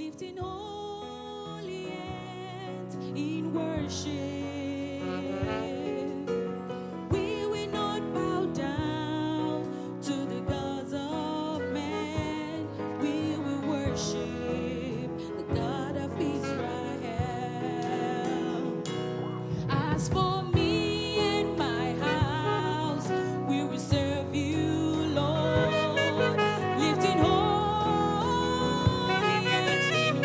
lifting holy hands in worship. We will not bow down to the gods of man. We will worship the God of Israel. As for me and my house, we will serve you, Lord, lifting holy hands in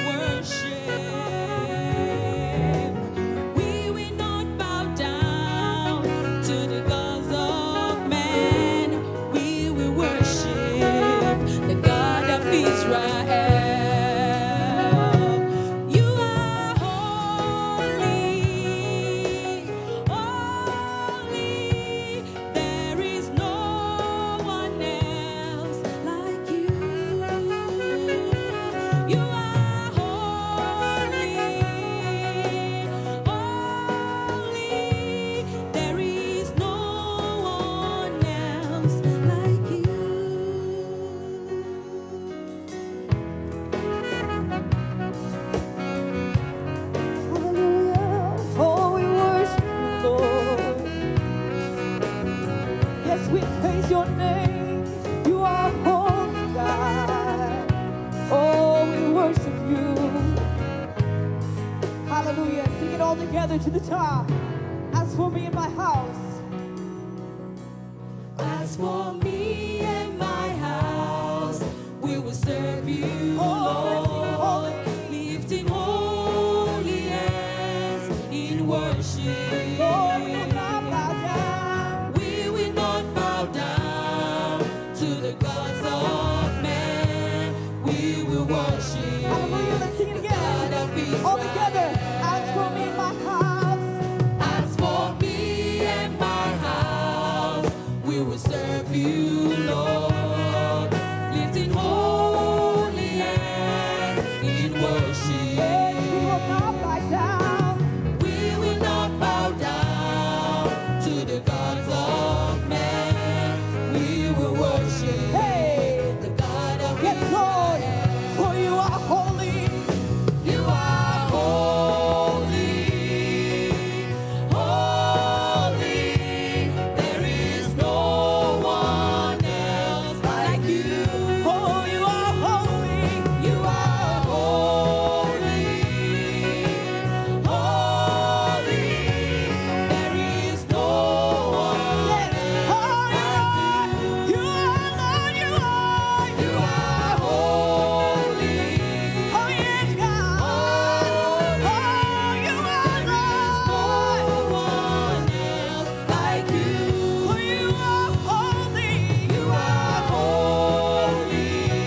worship. We will not bow down to the gods of man. We will worship the God of Israel. You are holy, holy. There is no one else like you. You are holy, holy. There is no one else like you. Hallelujah. Oh, we worship you, Lord. Yes, we praise your name. You are holy, God. Oh, we worship you. Hallelujah. Sing it all together to the top. As for me and my house. As for me and my house, we will serve you, Lord, lifting holy hands in worship. Lord, we will not bow down. We will not bow down to the gods of man. We will worship Hallelujah. Let's sing it God again. of Israel. All together. As for me and my house. As for me and my house, we will serve you, Lord, lifting holy hands in worship. We will not bow down. We will not bow down to the gods of man. We will worship Hey. the God of Yes, Lord. Israel. For you are holy. You are holy, holy. There is no one else like you. Oh, you are holy. You are holy, holy. There is no one Yes. Oh, else like you. you are Lord. You are. You are holy. Oh, yes, God. Oh, you are Lord. No one else like you. For you are holy. You are holy,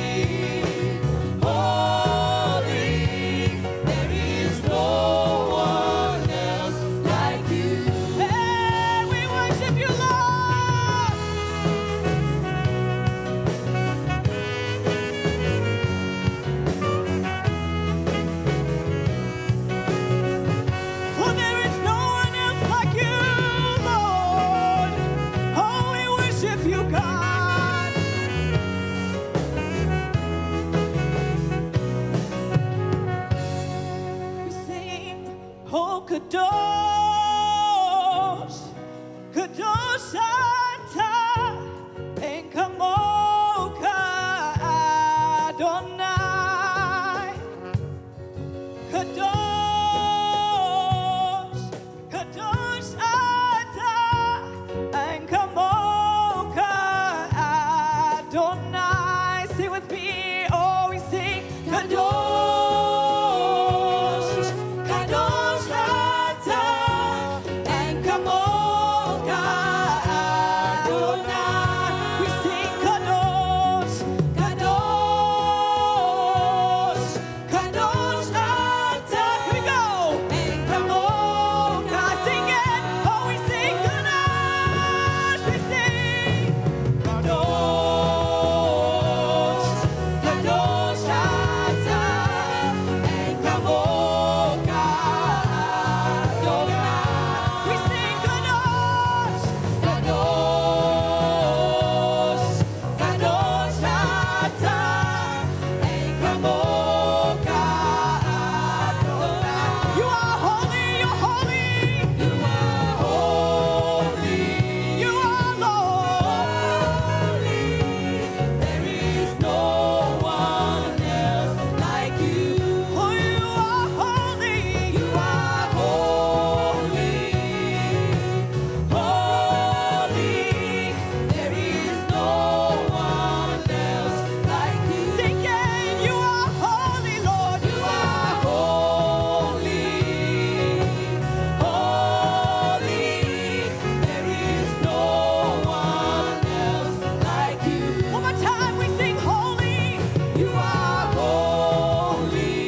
holy. There is no one else like you. Hey, we worship you, Lord. For there is no one else like you, Lord. Oh, we worship you, God. We sing, oh, Kadosh, Kadosh Ata, and Kamoka Adonai. Kadosh, Kadosh Ata, and Kamoka Adonai. Sing with me, oh, we sing Kadosh, Kadosh Ata, and Kamoka Adonai. We sing Kadosh, Kadosh, Kadosh Ata. Here we go. And Kamoka. Sing it. Oh, we sing Kadosh. We sing Kadosh, You are holy,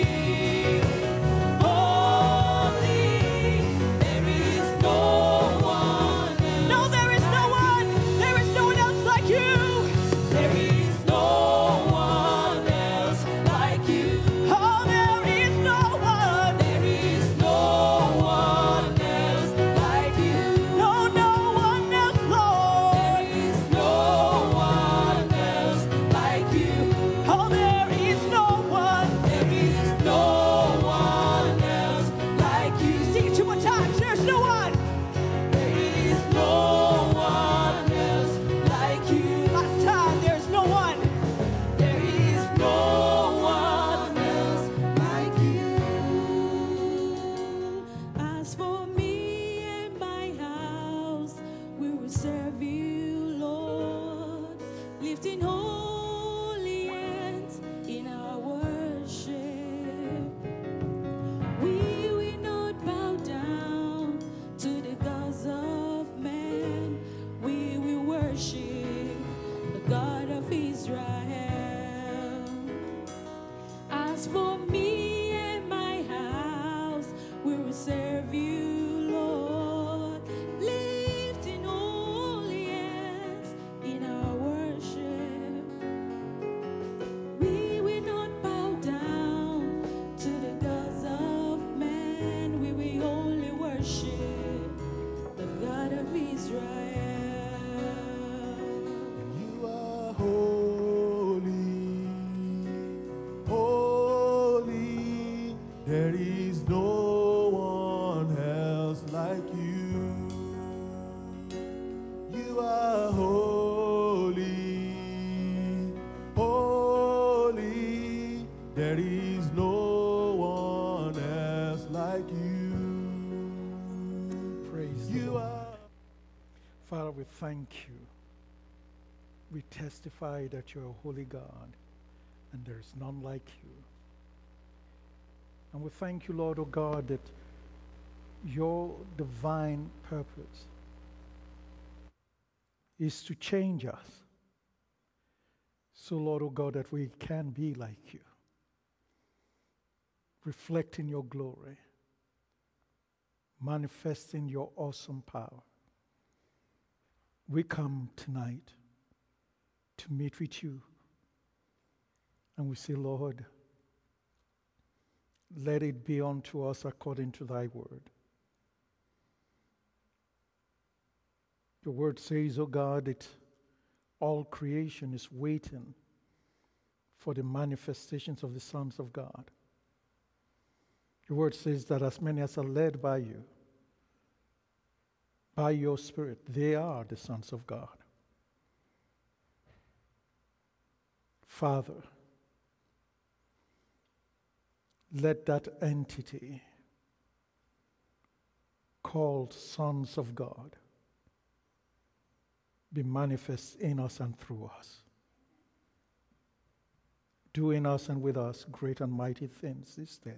holy. There is no one else. No, there is no one. There is no one else like you. There is no one else like you. Oh, there is no one. There is no one else like you. No, no one else, Lord. There is no one else like you. Oh, there is no one. There is no one else like you. Sing it two more times. There's no one. There is no one else like you. Last time, there's no one. There is no one else like you. As for me and my house, we will serve you, Lord, lifting holy hands in our worship. We will not bow down to the gods of man. We will worship the God of Israel. As for me and my house, we will serve you, Lord, lifting holy hands in our worship. We will not bow down to the gods of man. We will only worship the God of Israel. You are holy, holy. There is no one else like you. You are holy, holy. There is no one else like you. Praise the You Lord. are. Father, we thank you. We testify that you're a holy God and there is none like you. And we thank you, Lord, O God, that your divine purpose is to change us. So, Lord, O God, that we can be like you, reflecting your glory, manifesting your awesome power. We come tonight to meet with you. And we say, Lord, let it be unto us according to thy word. Your word says, O God, that all creation is waiting for the manifestations of the sons of God. Your word says that as many as are led by you, by your Spirit, they are the sons of God. Father, let that entity called sons of God be manifest in us and through us, do in us and with us great and mighty things this day.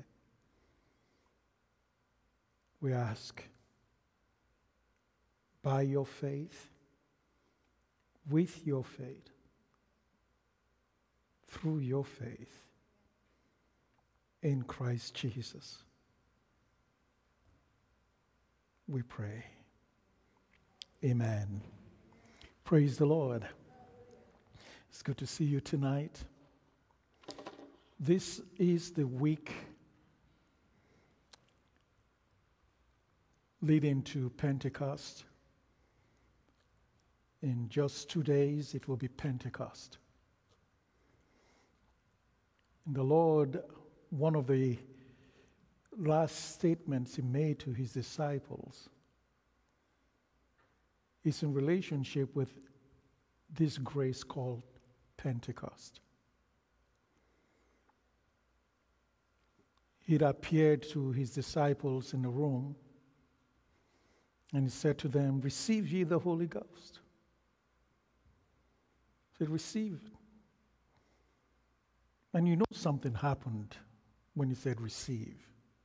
We ask, by your faith, with your faith, through your faith, in Christ Jesus, we pray. Amen. Praise the Lord. It's good to see you tonight. This is the week leading to Pentecost. In just 2 days, it will be Pentecost. And the Lord, one of the last statements he made to his disciples is in relationship with this grace called Pentecost. It appeared to his disciples in the room, and he said to them, "Receive ye the Holy Ghost." He said, "Receive it." And you know something happened when he said receive.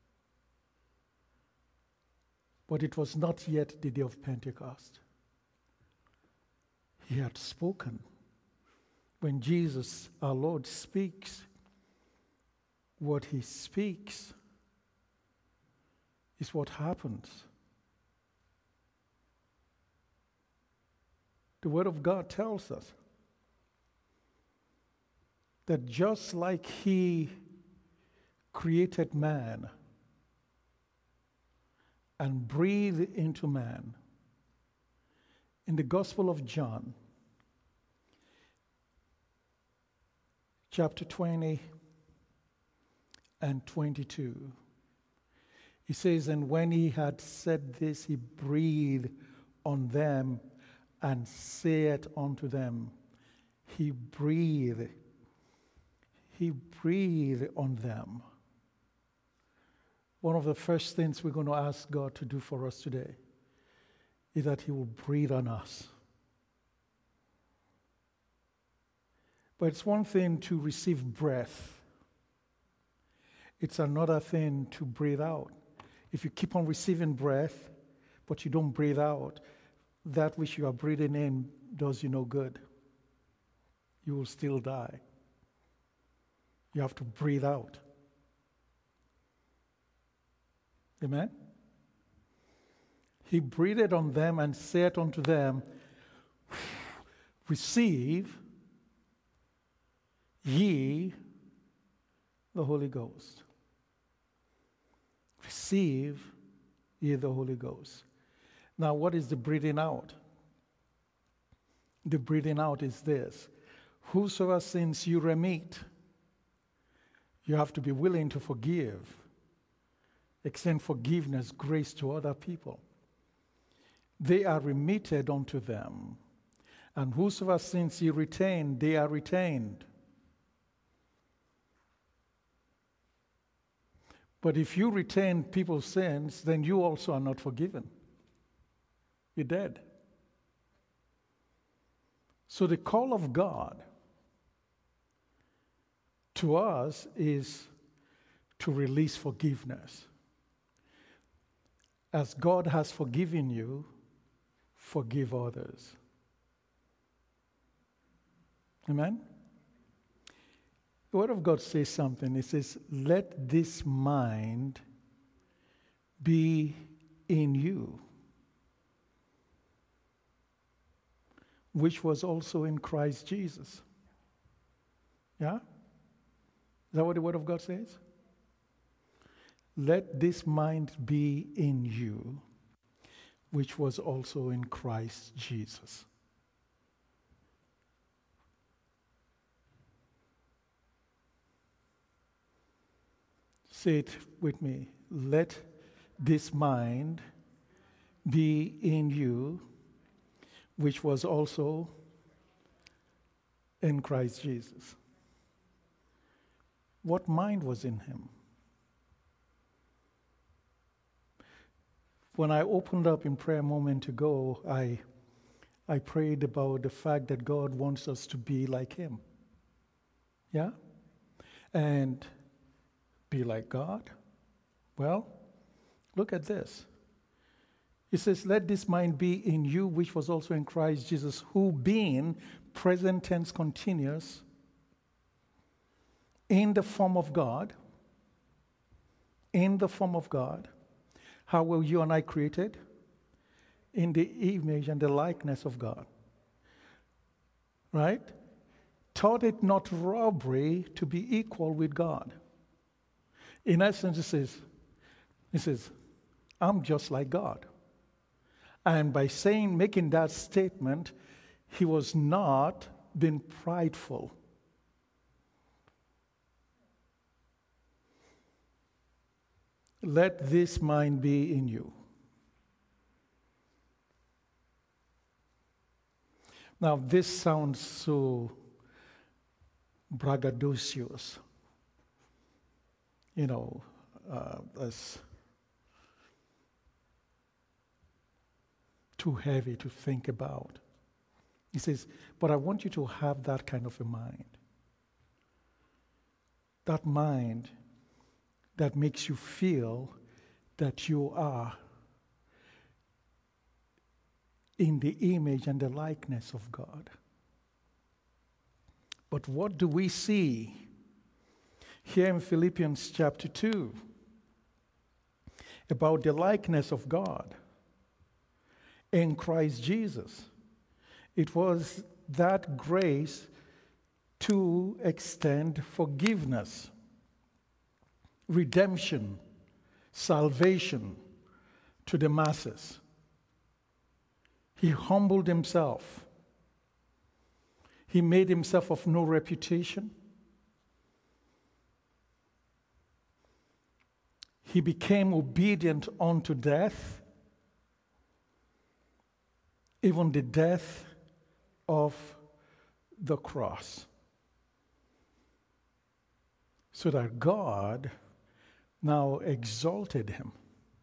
But it was not yet the day of Pentecost. He had spoken. when Jesus, our Lord, speaks, what he speaks is what happens. The Word of God tells us that just like he created man and breathed into man, in the Gospel of John, chapter 20 and 22, he says, and when he had said this, he breathed on them and said unto them, he breathed on them. One of the first things we're going to ask God to do for us today is that he will breathe on us. But it's one thing to receive breath. It's another thing to breathe out. If you keep on receiving breath, but you don't breathe out, that which you are breathing in does you no good. You will still die. You have to breathe out. Amen? He breathed on them and said unto them, receive ye the Holy Ghost. Receive ye the Holy Ghost. Now, what is the breathing out? The breathing out is this. Whosoever sins you remit, you have to be willing to forgive, extend forgiveness, grace to other people. They are remitted unto them. And whosoever sins you retain, they are retained. But if you retain people's sins, then you also are not forgiven. You're dead. So the call of God to us is to release forgiveness. As God has forgiven you, forgive others. Amen? The Word of God says something. It says, let this mind be in you, which was also in Christ Jesus. Yeah? Is that what the Word of God says? Let this mind be in you, which was also in Christ Jesus. Say it with me. Let this mind be in you, which was also in Christ Jesus. What mind was in him? When I opened up in prayer a moment ago, I prayed about the fact that God wants us to be like him. Yeah? And be like God? Well, look at this. It says, let this mind be in you, which was also in Christ Jesus, who being present tense continuous, in the form of God, how were you and I created? In the image and the likeness of God. Right? Thought it not robbery to be equal with God. In essence, it says, I'm just like God. And by making that statement, he was not being prideful. Let this mind be in you. Now, this sounds so braggadocious, as too heavy to think about. He says, but I want you to have that kind of a mind. That mind that makes you feel that you are in the image and the likeness of God. But what do we see here in Philippians chapter 2 about the likeness of God in Christ Jesus? It was that grace to extend forgiveness, redemption, salvation to the masses. He humbled himself. He made himself of no reputation. He became obedient unto death, even the death of the cross, so that God now exalted him.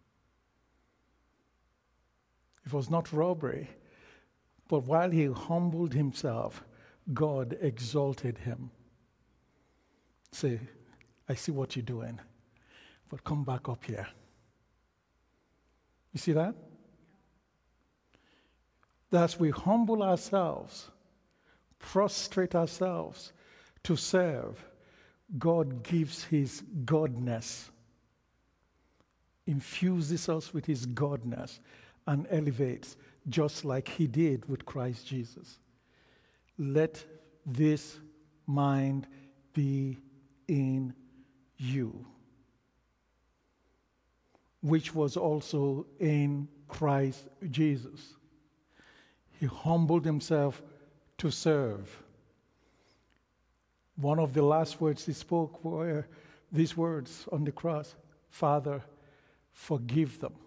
It was not robbery, but while he humbled himself, God exalted him. Say, I see what you're doing, but come back up here. You see that? As we humble ourselves, prostrate ourselves to serve, God gives his godness, infuses us with his godness, and elevates, just like he did with Christ Jesus. Let this mind be in you, which was also in Christ Jesus. He humbled himself to serve. One of the last words he spoke were these words on the cross: Father, forgive them.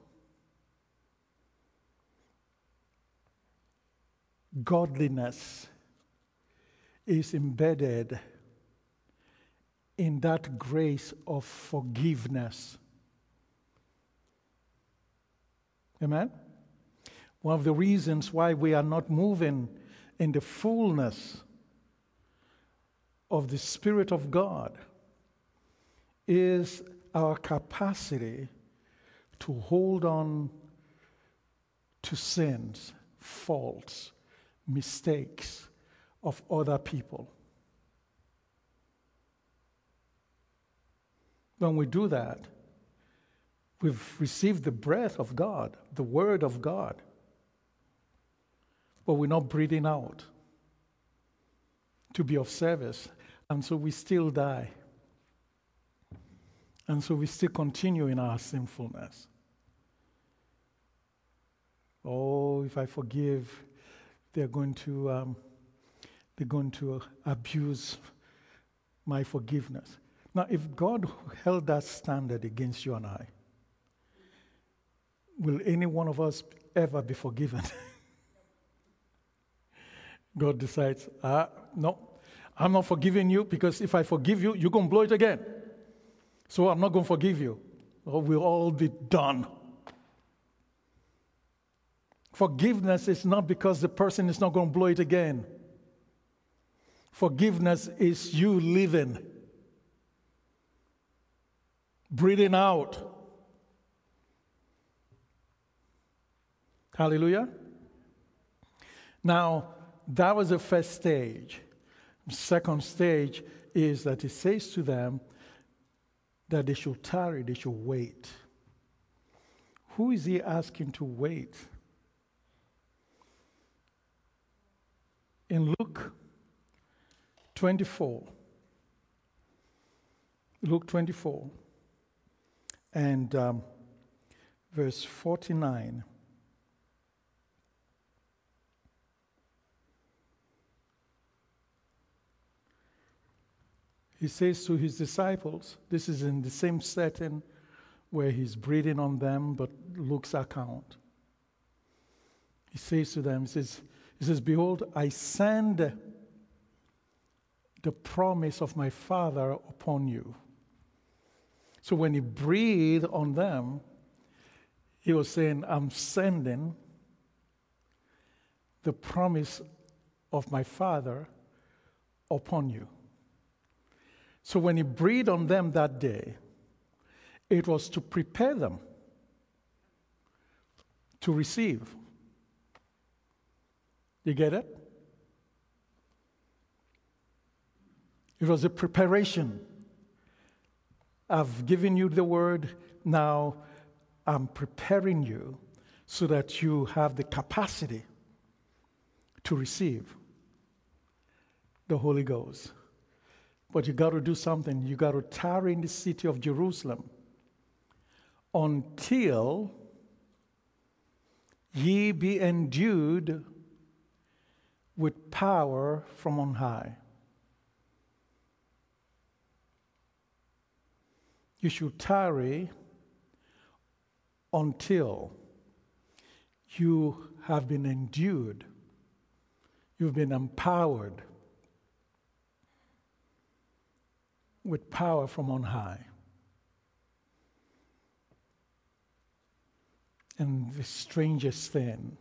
Godliness is embedded in that grace of forgiveness. Amen? One of the reasons why we are not moving in the fullness of the Spirit of God is our capacity to hold on to sins, faults, mistakes of other people. When we do that, we've received the breath of God, the Word of God, but we're not breathing out to be of service, and so we still die. And so we still continue in our sinfulness. Oh, if I forgive, they're going to abuse my forgiveness. Now, if God held that standard against you and I, will any one of us ever be forgiven? God decides, no, I'm not forgiving you, because if I forgive you, you're going to blow it again. So I'm not going to forgive you. Or we'll all be done. Forgiveness is not because the person is not going to blow it again. Forgiveness is you living, breathing out. Hallelujah. Now, that was the first stage. The second stage is that it says to them that they should tarry, they should wait. Who is he asking to wait? In Luke 24, and verse 49, he says to his disciples, this is in the same setting where he's breathing on them, but Luke's account. He says to them, he says, behold, I send the promise of my Father upon you. So when he breathed on them, he was saying, I'm sending the promise of my Father upon you. So when he breathed on them that day, it was to prepare them to receive. You get it? It was a preparation. I've given you the word, now I'm preparing you so that you have the capacity to receive the Holy Ghost. But you got to do something. You got to tarry in the city of Jerusalem until ye be endued with power from on high. You should tarry until you have been endued, you've been empowered with power from on high. And the strangest thing,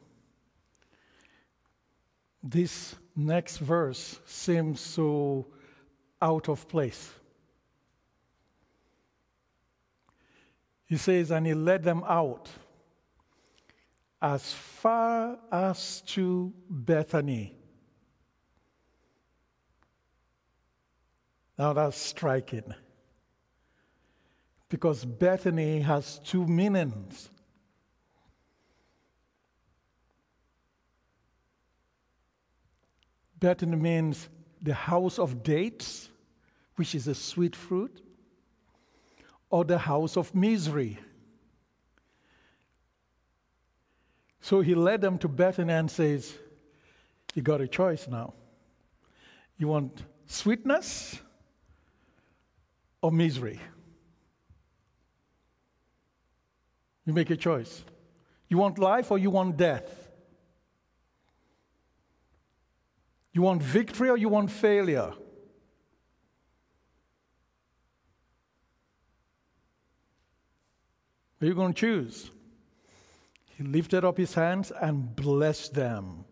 this next verse seems so out of place. He says, and he led them out as far as to Bethany. Now that's striking, because Bethany has two meanings. Bethany means the house of dates, which is a sweet fruit, or the house of misery. So he led them to Bethany and says, you got a choice now. You want sweetness or misery? You make a choice. You want life or you want death? You want victory or you want failure? What are you going to choose? He lifted up his hands and blessed them.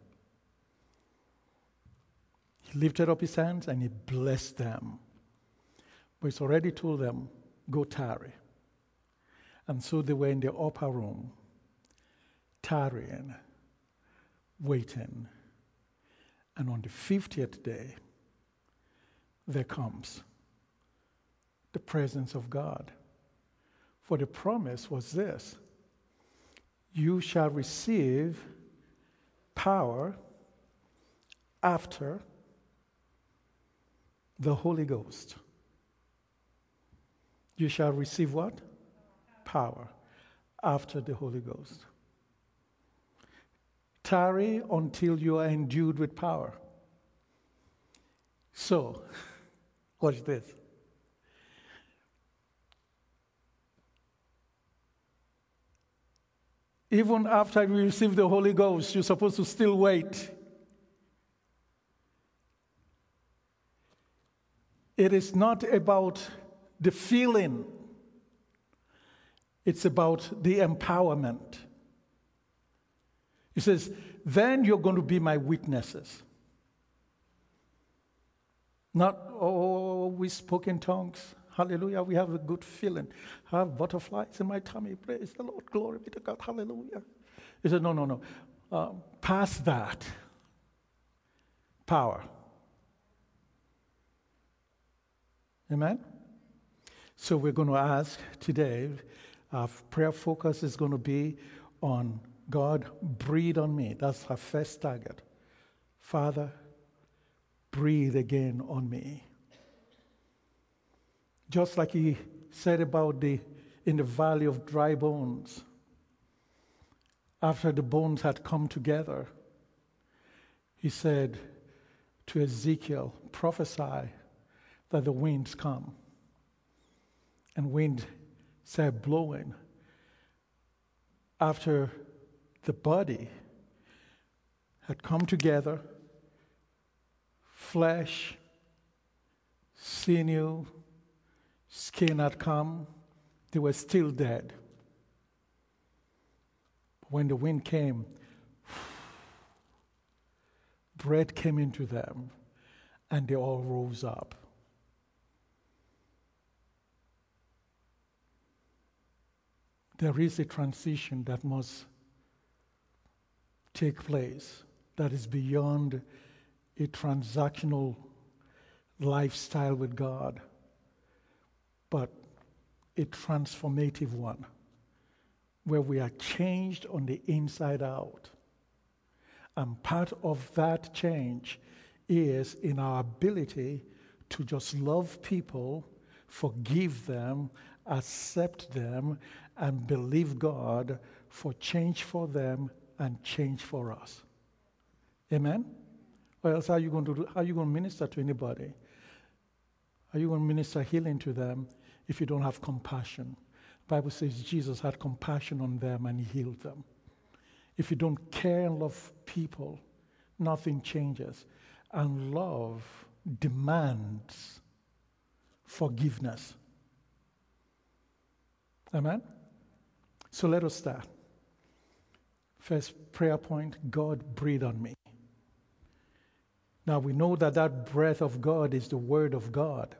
He lifted up his hands and he blessed them. But he's already told them, go tarry. And so they were in the upper room, tarrying, waiting. And on the 50th day, there comes the presence of God. For the promise was this: you shall receive power after the Holy Ghost. You shall receive what? Power after the Holy Ghost. Tarry until you are endued with power. So, watch this. Even after you receive the Holy Ghost, you're supposed to still wait. It is not about the feeling. It's about the empowerment. He says, then you're going to be my witnesses. Not, oh, we spoke in tongues. Hallelujah, we have a good feeling. I have butterflies in my tummy. Praise the Lord. Glory be to God. Hallelujah. He said, no. Past that. Power. Amen? So we're going to ask today, our prayer focus is going to be on God, breathe on me. That's our first target. Father, breathe again on me. Just like he said about in the valley of dry bones, after the bones had come together, he said to Ezekiel, prophesy that the winds come. And wind started blowing. After the body had come together, flesh, sinew, skin had come, they were still dead. When the wind came, breath came into them, and they all rose up. There is a transition that must take place that is beyond a transactional lifestyle with God, but a transformative one, where we are changed on the inside out. And part of that change is in our ability to just love people, forgive them, accept them, and believe God for change for them and change for us. Amen? Or else how are you going to minister to anybody? How are you going to minister healing to them if you don't have compassion? The Bible says Jesus had compassion on them and he healed them. If you don't care and love people, nothing changes. And love demands forgiveness. Amen? So let us start. First prayer point, God, breathe on me. Now we know that that breath of God is the word of God.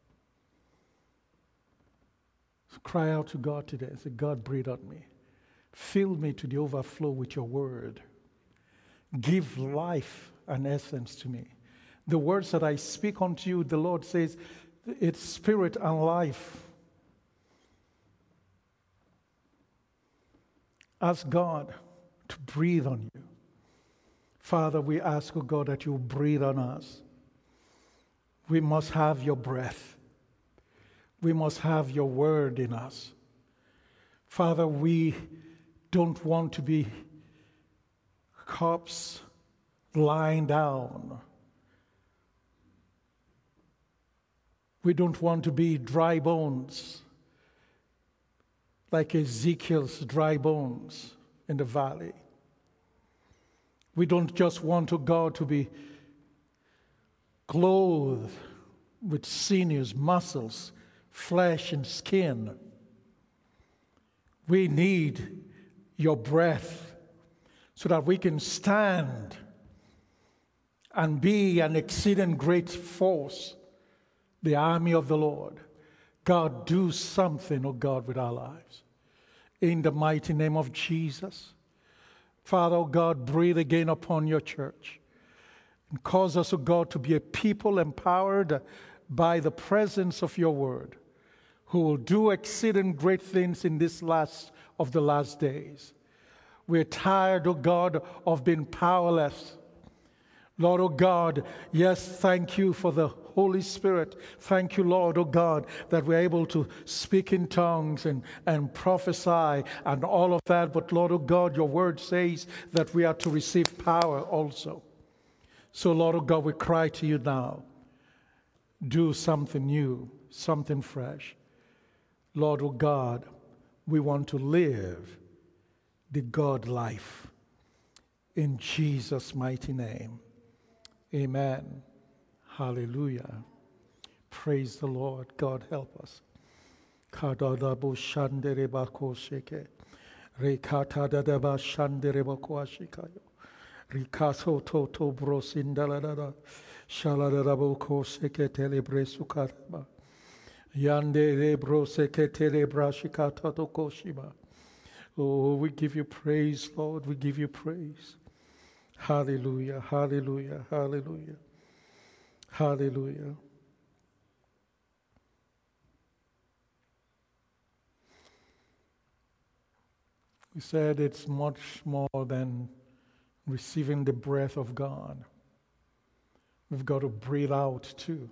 So cry out to God today. Say, God, breathe on me. Fill me to the overflow with your word. Give life and essence to me. The words that I speak unto you, the Lord says, it's spirit and life. Ask God to breathe on you. Father, we ask, oh God, that you breathe on us. We must have your breath. We must have your word in us. Father, we don't want to be corpse lying down. We don't want to be dry bones, like Ezekiel's dry bones in the valley. We don't just want, oh God, to be clothed with sinews, muscles, flesh, and skin. We need your breath so that we can stand and be an exceeding great force, the army of the Lord. God, do something, oh God, with our lives. In the mighty name of Jesus. Father, oh God, breathe again upon your church. And cause us, oh God, to be a people empowered by the presence of your word, who will do exceeding great things in this last of the last days. We're tired, oh God, of being powerless. Lord, oh God, yes, thank you for the Holy Spirit. Thank you, Lord, oh God, that we're able to speak in tongues and prophesy and all of that. But Lord, oh God, your word says that we are to receive power also. So, Lord, oh God, we cry to you now. Do something new, something fresh. Lord, oh God, we want to live the God life. In Jesus' mighty name. Amen. Hallelujah. Praise the Lord. God help us. Kadadabo shandereba kosheke. Rekatadadaba shandereba koashikayo. Rikaso toto brosindaladada. Shaladadabo kosheke telebresukaraba. Yande lebroseke telebrashikata tokoshiba. Oh, we give you praise, Lord. We give you praise. Hallelujah, hallelujah, hallelujah, hallelujah. We said it's much more than receiving the breath of God. We've got to breathe out too.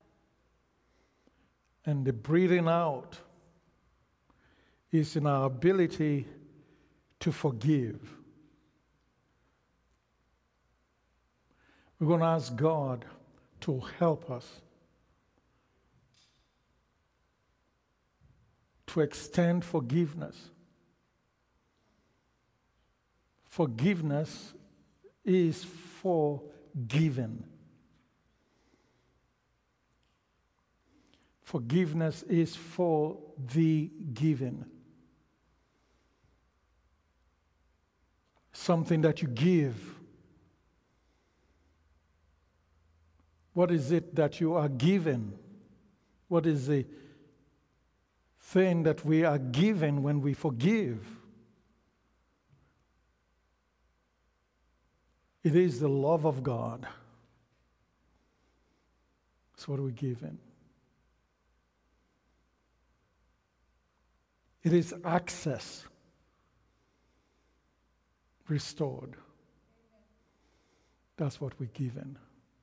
And the breathing out is in our ability to forgive. We're going to ask God to help us to extend forgiveness. Forgiveness is for giving. Forgiveness is for the giving. Something that you give. What is it that you are given? What is the thing that we are given when we forgive? It is the love of God. That's what we're given. It is access restored. That's what we're given.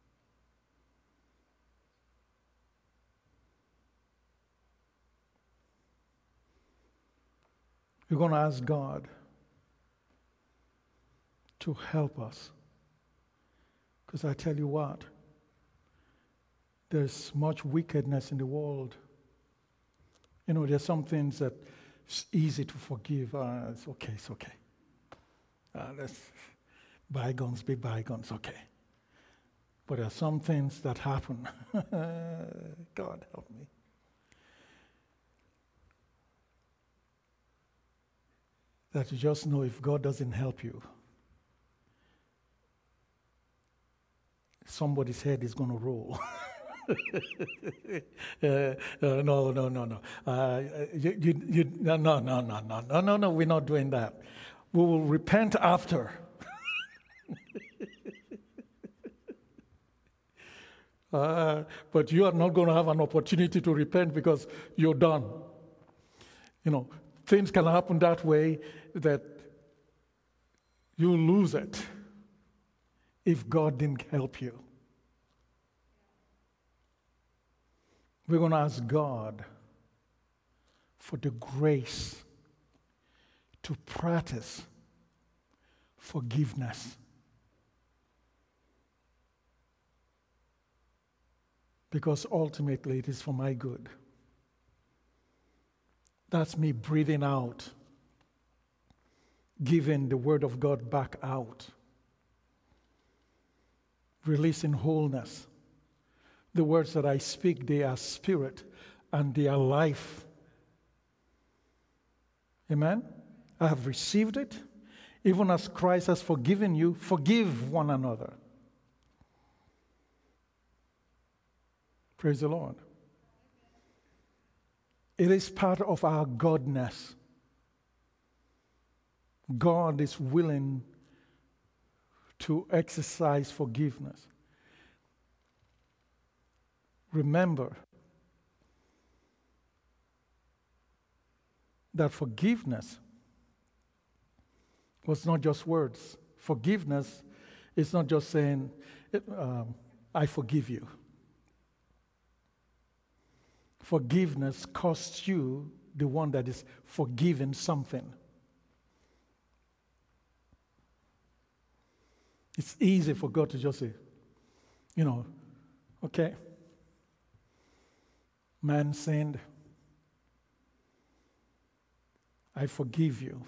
We're going to ask God to help us. Because I tell you what, there's much wickedness in the world. You know, there's some things that it's easy to forgive. It's okay. Let's bygones be bygones, okay. But there are some things that happen. God help me. That you just know if God doesn't help you, somebody's head is going to roll. No. No, we're not doing that. We will repent after. But you are not going to have an opportunity to repent because you're done. You know, things can happen that way that you lose it if God didn't help you. We're going to ask God for the grace to practice forgiveness. Because ultimately it is for my good. That's me breathing out, giving the word of God back out, releasing wholeness. The words that I speak, they are spirit and they are life. Amen? I have received it. Even as Christ has forgiven you, forgive one another. Praise the Lord. It is part of our godness. God is willing to exercise forgiveness. Remember that forgiveness was not just words. Forgiveness is not just saying, I forgive you. Forgiveness costs you, the one that is forgiven, something. It's easy for God to just say, okay, man sinned, I forgive you.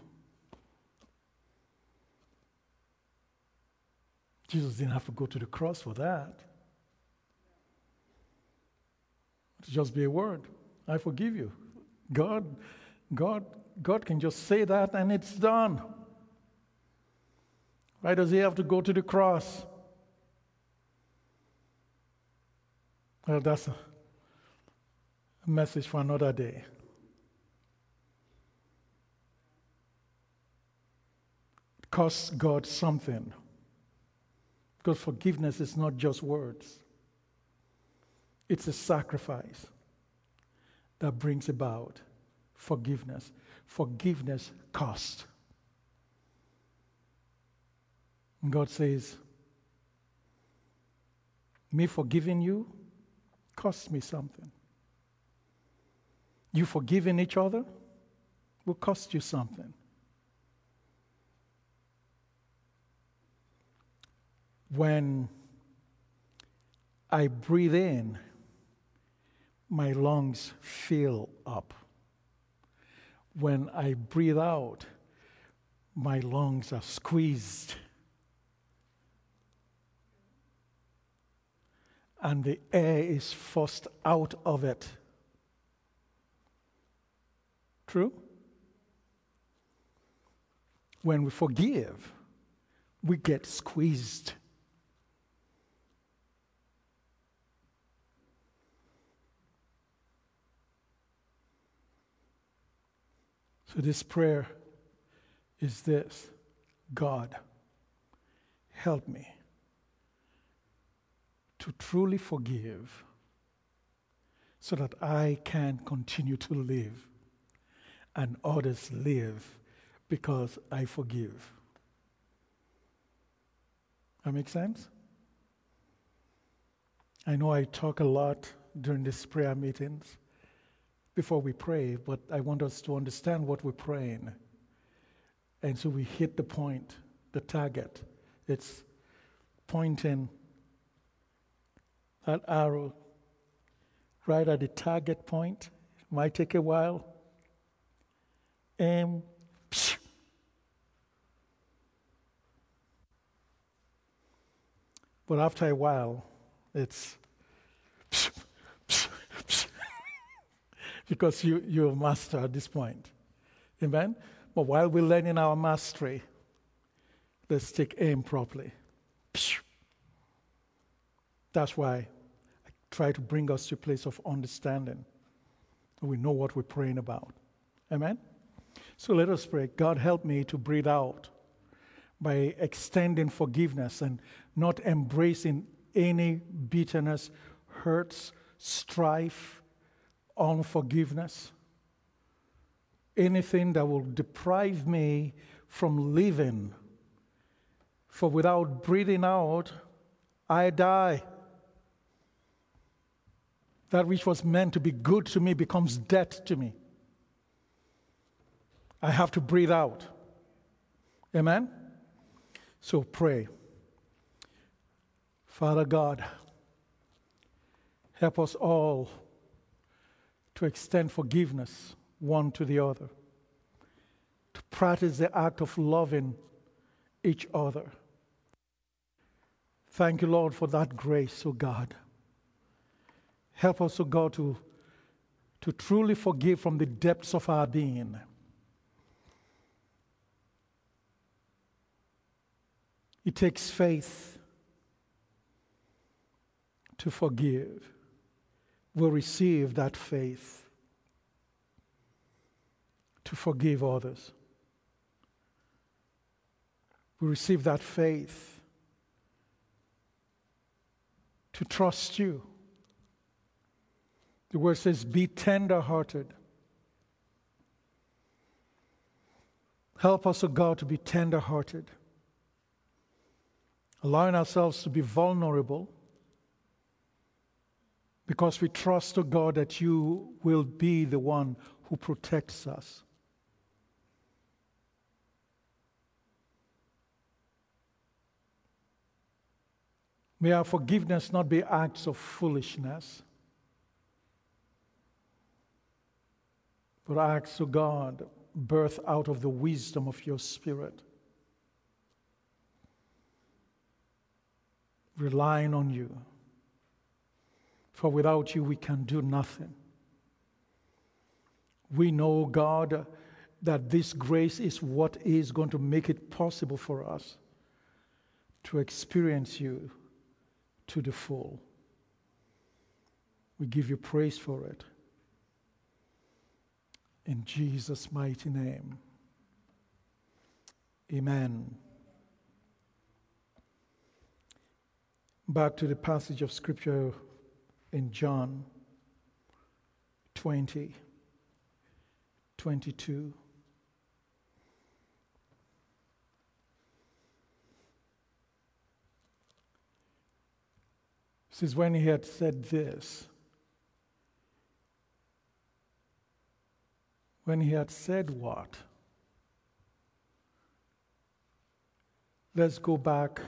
Jesus didn't have to go to the cross for that. To just be a word, I forgive you. God can just say that and it's done. Why does he have to go to the cross? Well, that's a message for another day. It costs God something. Because forgiveness is not just words. It's a sacrifice that brings about forgiveness. Forgiveness costs. And God says, me forgiving you costs me something. You forgiving each other will cost you something. When I breathe in, my lungs fill up. When I breathe out, my lungs are squeezed. And the air is forced out of it. True? When we forgive, we get squeezed. So this prayer is this: God, help me to truly forgive so that I can continue to live and others live because I forgive. That makes sense? I know I talk a lot during these prayer meetings before we pray, but I want us to understand what we're praying. And so we hit the point, the target. It's pointing that arrow right at the target point. It might take a while. Aim. But after a while, it's because you're a master at this point. Amen? But while we're learning our mastery, let's take aim properly. That's why I try to bring us to a place of understanding. We know what we're praying about. Amen? So let us pray. God, help me to breathe out by extending forgiveness and not embracing any bitterness, hurts, strife, unforgiveness, anything that will deprive me from living. For without breathing out, I die. That which was meant to be good to me becomes death to me. I have to breathe out. Amen? So pray. Father God, help us all to extend forgiveness one to the other, to practice the act of loving each other. Thank you, Lord, for that grace, oh God. Help us, oh God, to truly forgive from the depths of our being. It takes faith to forgive. We'll receive that faith to forgive others. We receive that faith to trust you. The word says, be tender-hearted. Help us, O God, to be tender-hearted, allowing ourselves to be vulnerable because we trust, O God, that you will be the one who protects us. May our forgiveness not be acts of foolishness, but acts, O God, birth out of the wisdom of your Spirit, relying on you. For without you, we can do nothing. We know, God, that this grace is what is going to make it possible for us to experience you to the full. We give you praise for it. In Jesus' mighty name. Amen. Back to the passage of Scripture in John 20:22. It says, when he had said this, when he had said what? Let's go back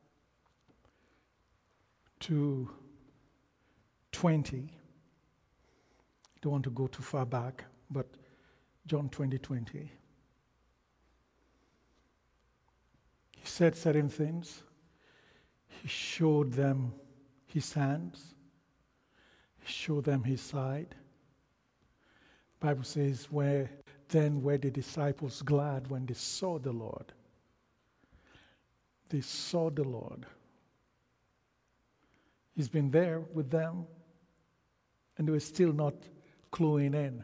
to 20. Don't want to go too far back, but John 20:20. He said certain things. He showed them his hands. He showed them his side. The Bible says, were the disciples glad when they saw the Lord? They saw the Lord. He's been there with them, and they were still not cluing in.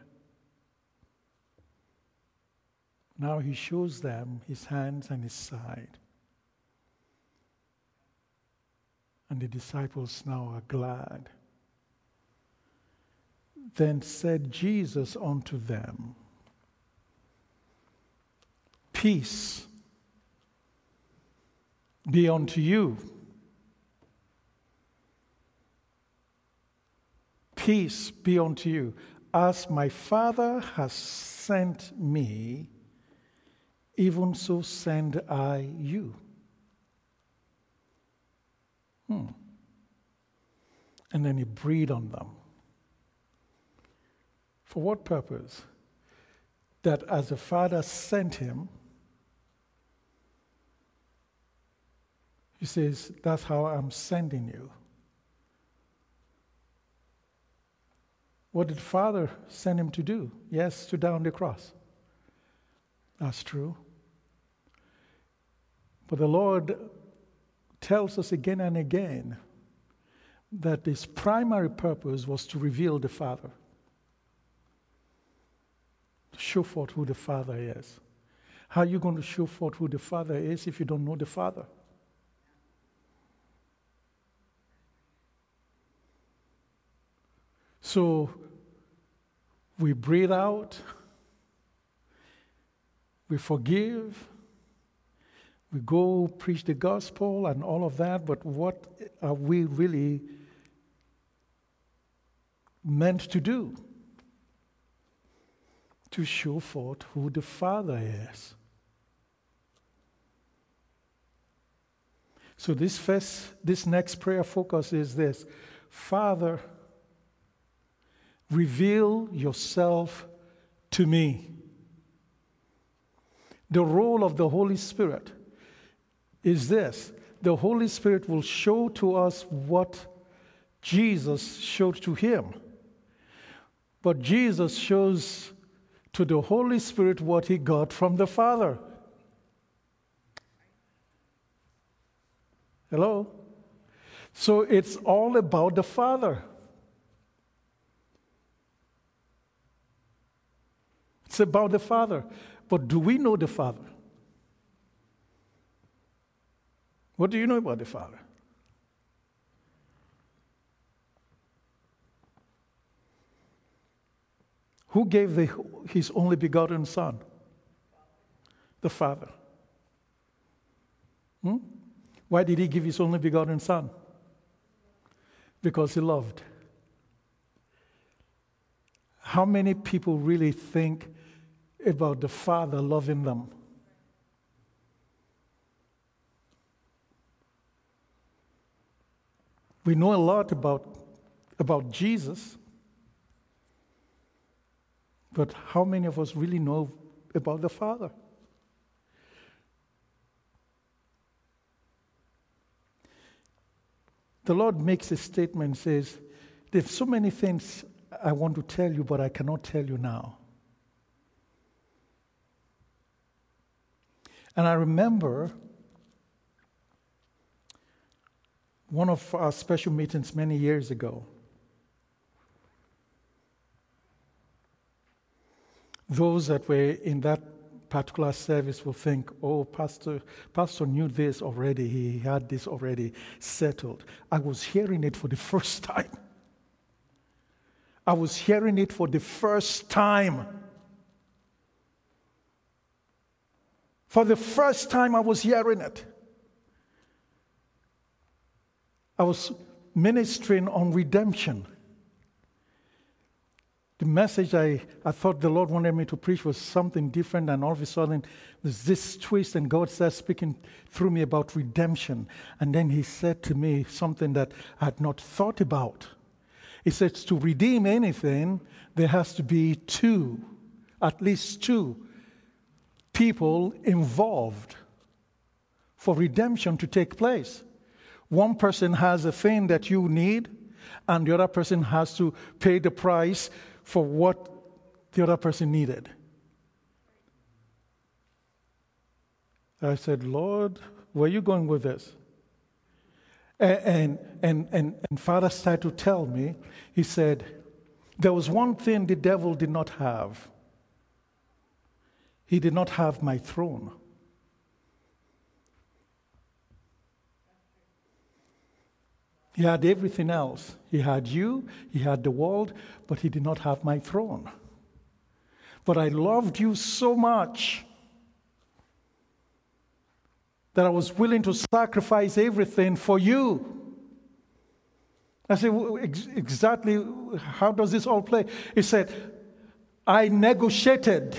Now he shows them his hands and his side. And the disciples now are glad. Then said Jesus unto them, Peace be unto you. Peace be unto you. As my Father has sent me, even so send I you. And then he breathed on them. For what purpose? That as the Father sent him, he says, that's how I'm sending you. What did the Father send him to do? Yes, to die on the cross. That's true. But the Lord tells us again and again that his primary purpose was to reveal the Father, to show forth who the Father is. How are you going to show forth who the Father is if you don't know the Father? So we breathe out, we forgive, we go preach the gospel and all of that, but what are we really meant to do? To show forth who the Father is. So this next prayer focus is this: Father, reveal yourself to me. The role of the Holy Spirit is this: the Holy Spirit will show to us what Jesus showed to him. But Jesus shows to the Holy Spirit what he got from the Father. Hello? So it's all about the Father. It's about the Father. But do we know the Father? What do you know about the Father? Who gave his only begotten Son? The Father. Why did he give his only begotten Son? Because he loved. How many people really think about the Father loving them? We know a lot about Jesus, but how many of us really know about the Father? The Lord makes a statement, says, there's so many things I want to tell you, but I cannot tell you now. And I remember one of our special meetings many years ago. Those that were in that particular service will think, oh, Pastor knew this already. He had this already settled. I was hearing it for the first time. I was hearing it for the first time. For the first time I was hearing it. I was ministering on redemption. The message I thought the Lord wanted me to preach was something different, and all of a sudden there's this twist, and God started speaking through me about redemption. And then he said to me something that I had not thought about. He said, to redeem anything, there has to be at least two people involved for redemption to take place. One person has a thing that you need, and the other person has to pay the price for what the other person needed. I said, Lord, where are you going with this? And Father started to tell me, he said, there was one thing the devil did not have. He did not have my throne. He had everything else. He had you, he had the world, but he did not have my throne. But I loved you so much that I was willing to sacrifice everything for you. I said, exactly how does this all play? He said, I negotiated.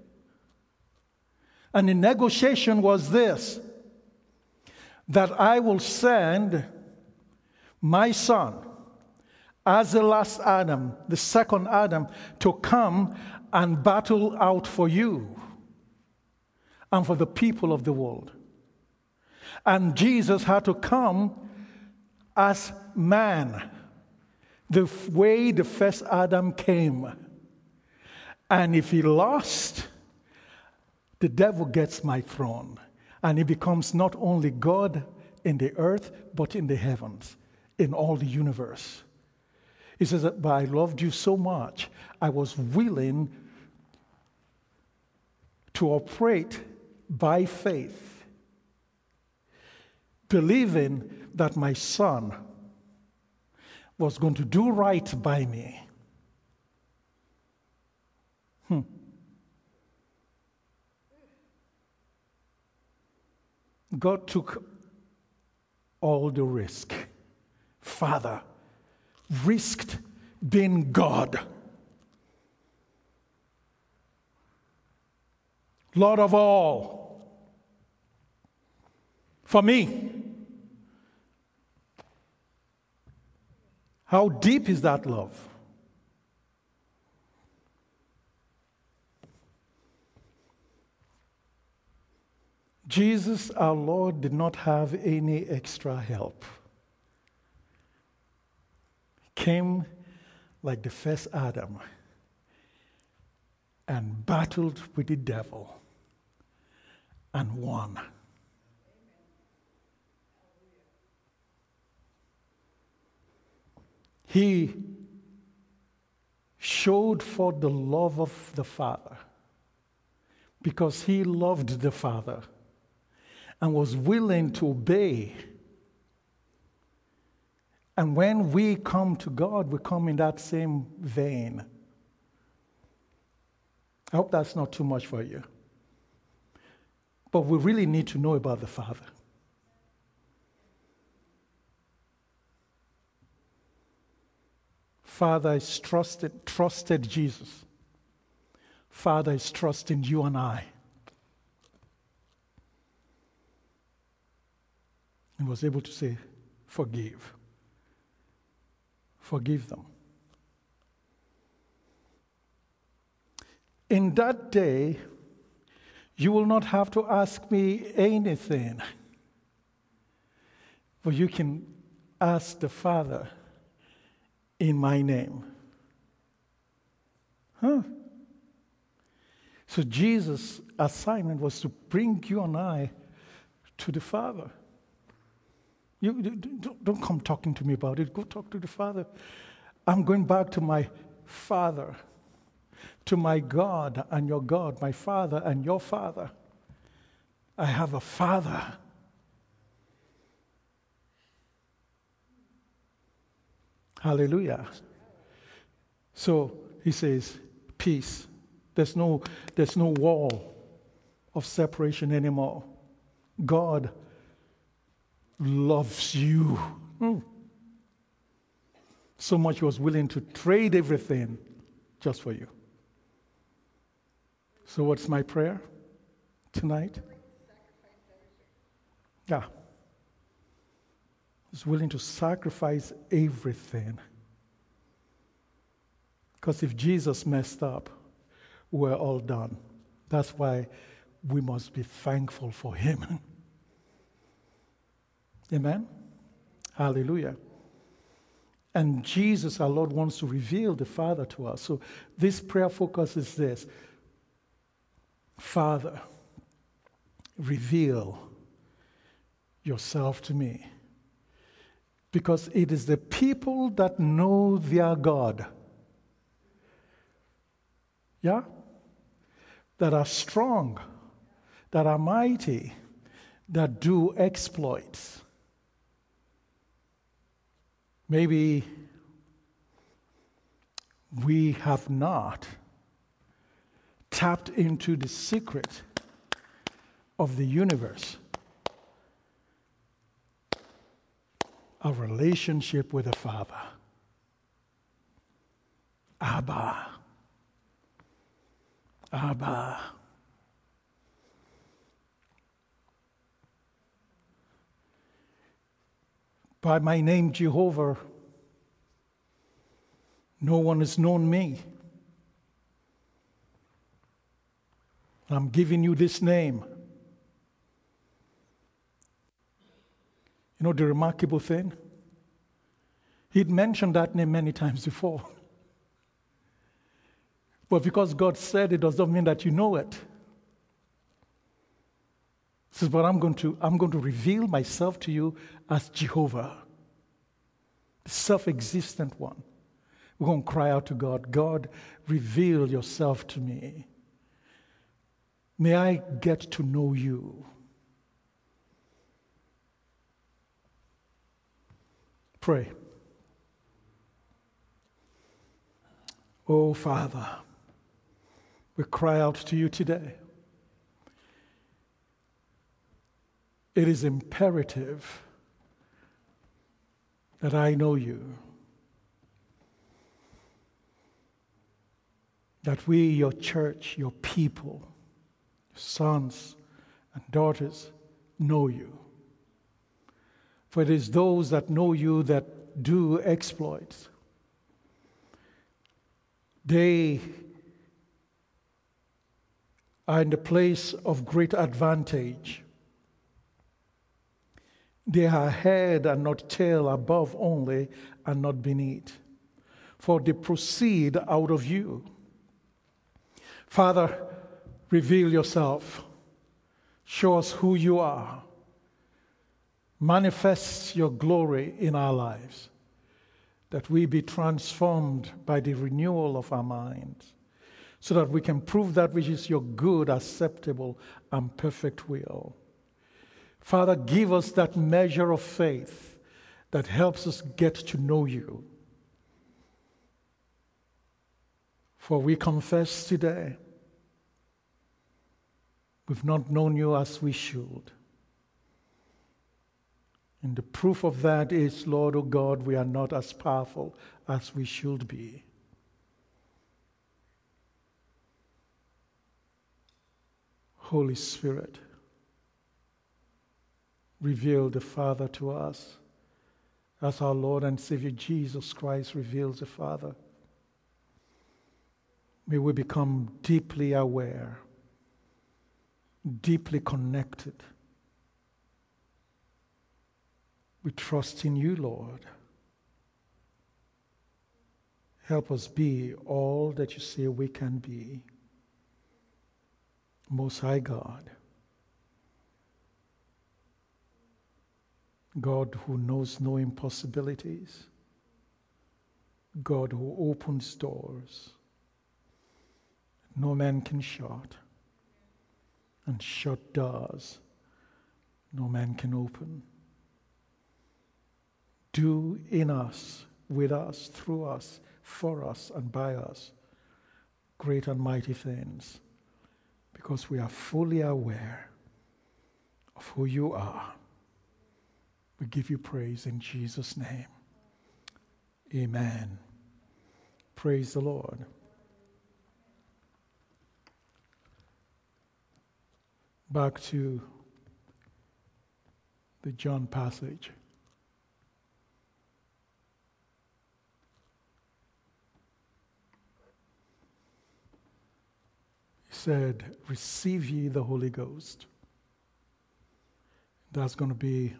And the negotiation was this, that I will send my son as the last Adam, the second Adam, to come and battle out for you and for the people of the world. And Jesus had to come as man, the way the first Adam came. And if he lost, the devil gets my throne. And he becomes not only God in the earth, but in the heavens, in all the universe. He says, but I loved you so much, I was willing to operate by faith, believing that my son was going to do right by me. God took all the risk. Father risked being God, Lord of all, for me. How deep is that love? Jesus, our Lord, did not have any extra help. He came like the first Adam and battled with the devil and won. He showed forth the love of the Father because he loved the Father and was willing to obey. And when we come to God, we come in that same vein. I hope that's not too much for you. But we really need to know about the Father. Father is trusted Jesus. Father is trusting you and I. And was able to say, forgive. Forgive them. In that day, you will not have to ask me anything, but you can ask the Father in my name. So Jesus' assignment was to bring you and I to the Father. You don't come talking to me about it. Go talk to the Father. I'm going back to my Father, to my God and your God, my Father and your Father. I have a Father. Hallelujah. So he says, peace. There's no wall of separation anymore. God loves you. So much he was willing to trade everything just for you. So what's my prayer tonight? Yeah. He's willing to sacrifice everything. Because if Jesus messed up, we're all done. That's why we must be thankful for him. Amen? Hallelujah. And Jesus, our Lord, wants to reveal the Father to us. So this prayer focus is this. Father, reveal yourself to me. Because it is the people that know their God, yeah, that are strong, that are mighty, that do exploits. Maybe we have not tapped into the secret of the universe, our relationship with the Father. Abba. Abba. By my name, Jehovah, no one has known me. I'm giving you this name. You know the remarkable thing? He'd mentioned that name many times before. But because God said it does not mean that you know it. He says, but I'm going to reveal myself to you as Jehovah, the self-existent one. We're going to cry out to God, God, reveal yourself to me. May I get to know you. Pray. Oh, Father, we cry out to you today. It is imperative that I know you, that we, your church, your people, sons and daughters, know you. For it is those that know you that do exploits. They are in the place of great advantage. They are head and not tail, above only and not beneath. For they proceed out of you. Father, reveal yourself. Show us who you are. Manifest your glory in our lives, that we be transformed by the renewal of our minds, so that we can prove that which is your good, acceptable, and perfect will. Father, give us that measure of faith that helps us get to know you. For we confess today, we've not known you as we should. And the proof of that is, Lord, oh God, we are not as powerful as we should be. Holy Spirit, reveal the Father to us as our Lord and Savior Jesus Christ reveals the Father. May we become deeply aware, deeply connected. We trust in you, Lord. Help us be all that you say we can be. Most High God, God who knows no impossibilities, God who opens doors no man can shut, and shut doors no man can open. Do in us, with us, through us, for us, and by us great and mighty things, because we are fully aware of who you are. We give you praise in Jesus' name. Amen. Praise the Lord. Back to the John passage. He said, receive ye the Holy Ghost. That's going to be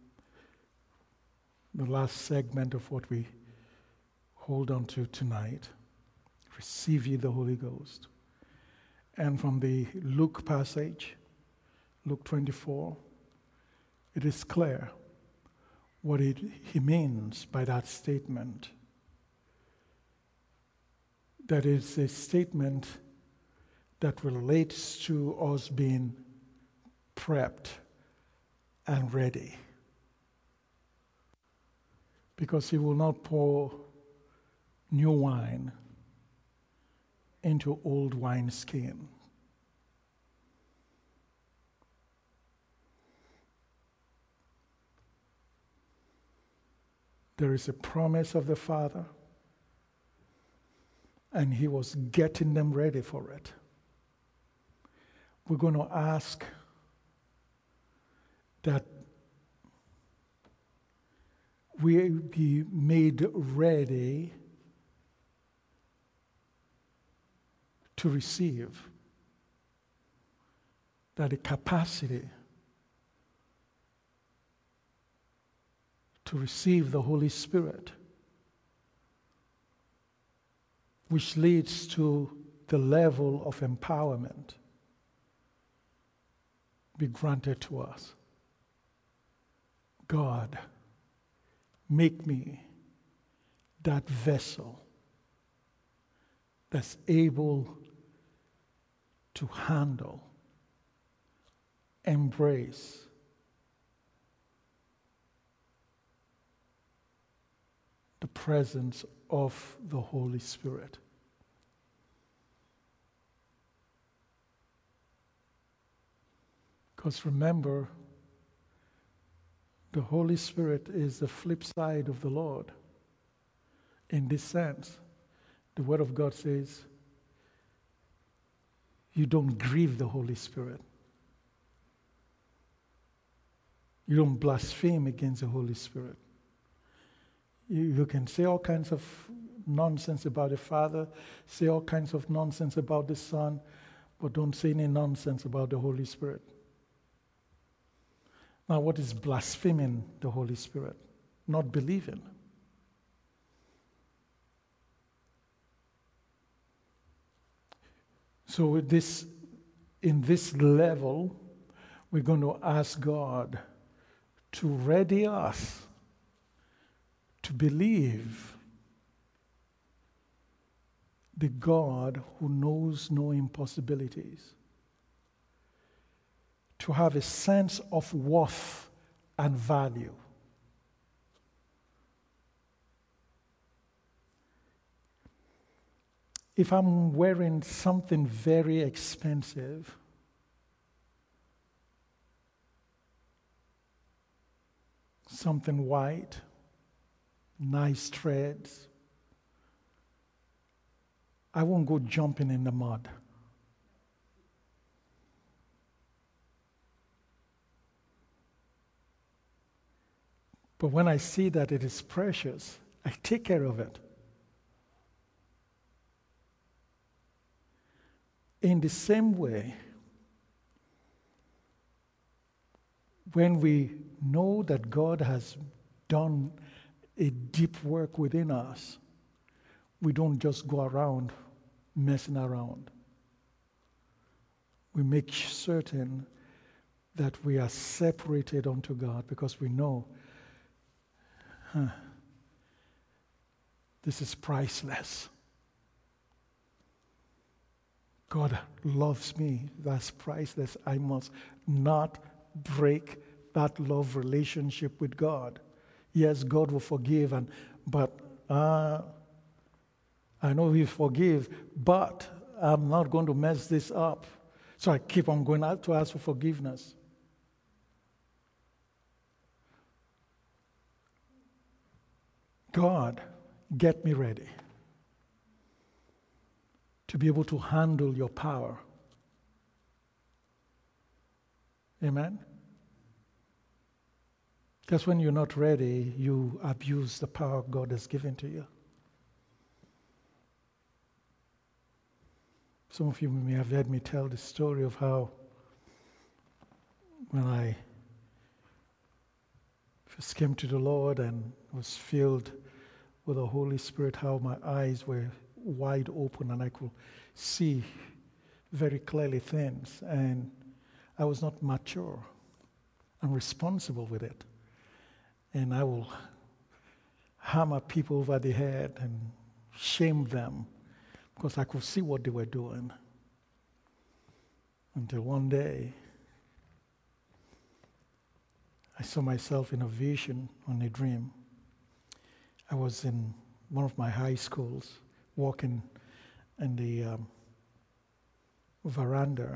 the last segment of what we hold on to tonight. Receive ye the Holy Ghost. And from the Luke passage, Luke 24, it is clear what he means by that statement. That is a statement that relates to us being prepped and ready. because he will not pour new wine into old wineskin. There is a promise of the Father, and he was getting them ready for it. We're going to ask that we be made ready to receive, that the capacity to receive the Holy Spirit, which leads to the level of empowerment, be granted to us. God, make me that vessel that's able to handle, embrace the presence of the Holy Spirit. Because remember, the Holy Spirit is the flip side of the Lord. In this sense, the Word of God says, you don't grieve the Holy Spirit. You don't blaspheme against the Holy Spirit. You can say all kinds of nonsense about the Father, say all kinds of nonsense about the Son, but don't say any nonsense about the Holy Spirit. Now, what is blaspheming the Holy Spirit? Not believing. So with this, in this level, we're going to ask God to ready us to believe the God who knows no impossibilities, to have a sense of worth and value. If I'm wearing something very expensive, something white, nice threads, I won't go jumping in the mud. But when I see that it is precious, I take care of it. In the same way, when we know that God has done a deep work within us, we don't just go around messing around. We make certain that we are separated unto God because we know this is priceless. God loves me. That's priceless. I must not break that love relationship with God. Yes, God will forgive, but I know He forgives, but I'm not going to mess this up. So I keep on going out to ask for forgiveness. God, get me ready to be able to handle your power. Amen? Because when you're not ready, you abuse the power God has given to you. Some of you may have heard me tell the story of how when I first came to the Lord and was filled with the Holy Spirit, how my eyes were wide open and I could see very clearly things, and I was not mature and responsible with it. And I will hammer people over the head and shame them because I could see what they were doing. Until one day, I saw myself in a vision, on a dream, I was in one of my high schools, walking in the veranda.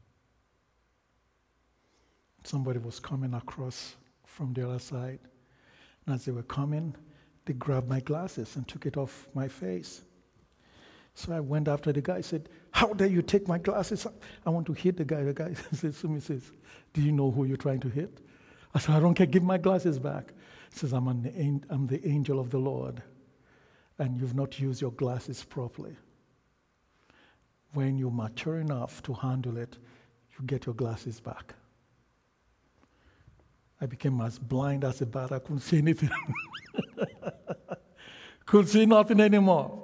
Somebody was coming across from the other side. And as they were coming, they grabbed my glasses and took it off my face. So I went after the guy. I said, "How dare you take my glasses?" I want to hit the guy. The guy says to me, "Do you know who you're trying to hit?" I said, "I don't care. Give my glasses back." He says, I'm the angel of the Lord, and you've not used your glasses properly. When you're mature enough to handle it, you get your glasses back. I became as blind as a bat. I couldn't see anything. Couldn't see nothing anymore.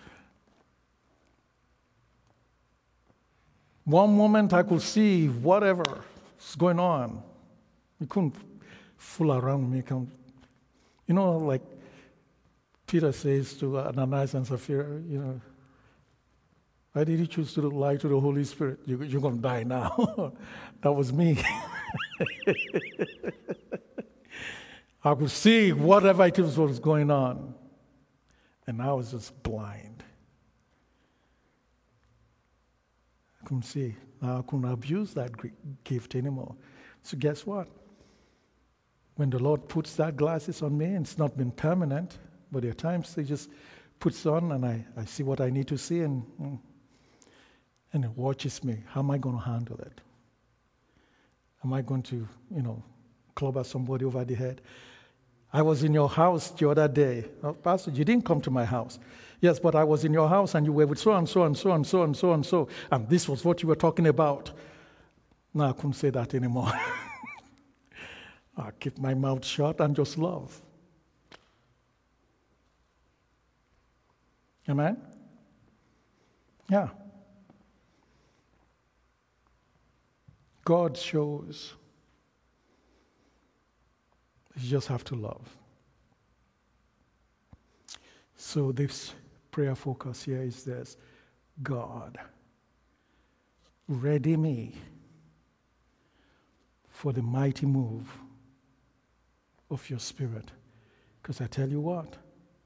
One moment I could see whatever was going on. You couldn't fool around me. You know, like Peter says to Ananias and Sapphira, why did you choose to lie to the Holy Spirit? You're going to die now. That was me. I could see whatever it was going on. And I was just blind. I couldn't see. Now I couldn't abuse that gift anymore. So guess what? When the Lord puts that glasses on me, and it's not been permanent, but there are times He just puts on and I see what I need to see and it watches me. How am I going to handle it? Am I going to, club at somebody over the head? I was in your house the other day. Oh, Pastor, you didn't come to my house. Yes, but I was in your house and you were with so and so and so and so and so and so. And this was what you were talking about. No, I couldn't say that anymore. I keep my mouth shut and just love. Amen? Yeah. God shows. You just have to love. So this prayer focus here is this: God, ready me for the mighty move of your Spirit. Because I tell you what,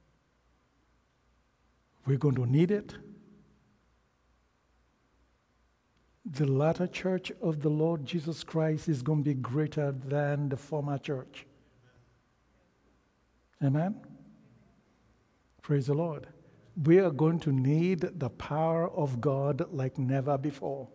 we're going to need it. The latter church of the Lord Jesus Christ is going to be greater than the former church. Amen? Praise the Lord. We are going to need the power of God like never before.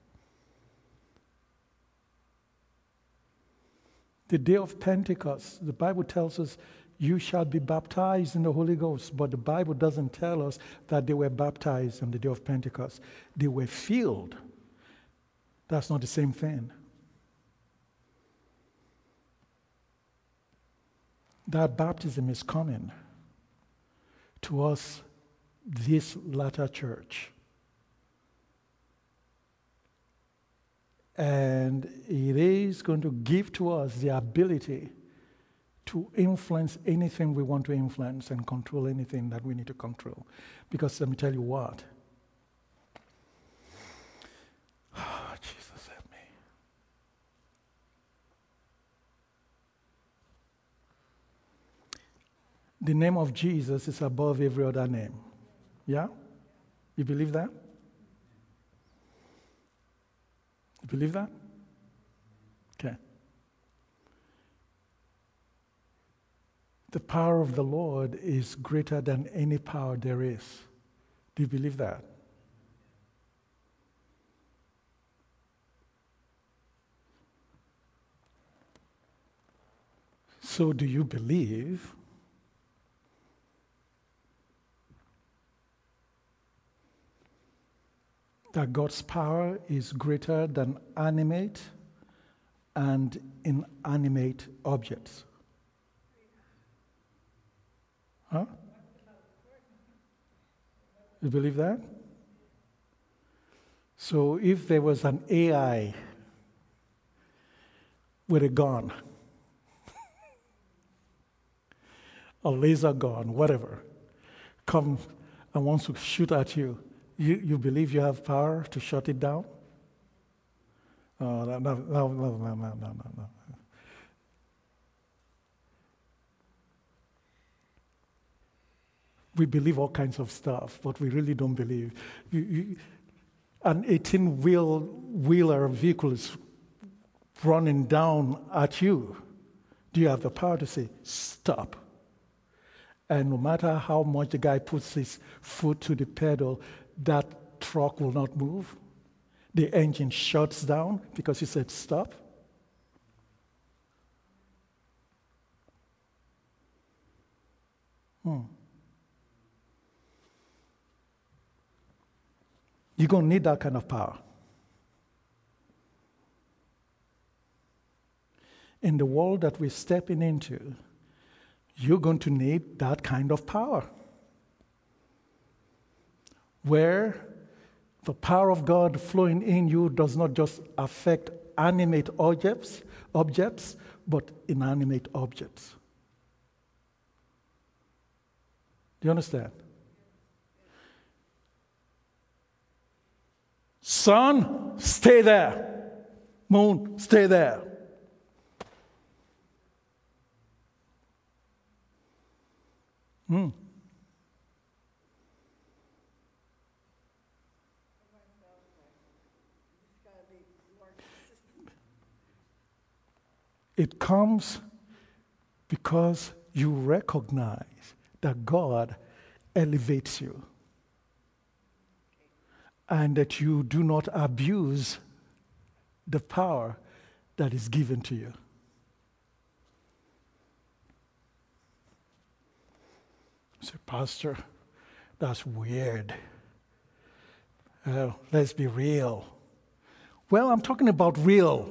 The day of Pentecost, the Bible tells us, you shall be baptized in the Holy Ghost. But the Bible doesn't tell us that they were baptized on the day of Pentecost. They were filled. That's not the same thing. That baptism is coming to us, this latter church. And it is going to give to us the ability to influence anything we want to influence and control anything that we need to control. Because let me tell you what. Oh, Jesus, help me. The name of Jesus is above every other name. Yeah? You believe that? You believe that? Okay. The power of the Lord is greater than any power there is. Do you believe that? So do you believe that God's power is greater than animate and inanimate objects? Huh? You believe that? So if there was an AI with a gun, a laser gun, whatever, come and wants to shoot at you, you believe you have power to shut it down? Oh, no. We believe all kinds of stuff, but we really don't believe. An 18-wheeler vehicle is running down at you. Do you have the power to say, stop? And no matter how much the guy puts his foot to the pedal, that truck will not move. The engine shuts down because he said, stop. You're going to need that kind of power. In the world that we're stepping into, you're going to need that kind of power. Where the power of God flowing in you does not just affect animate objects, but inanimate objects. Do you understand? Sun, stay there. Moon, stay there. It comes because you recognize that God elevates you and that you do not abuse the power that is given to you. You say, Pastor, that's weird. Let's be real. Well, I'm talking about real.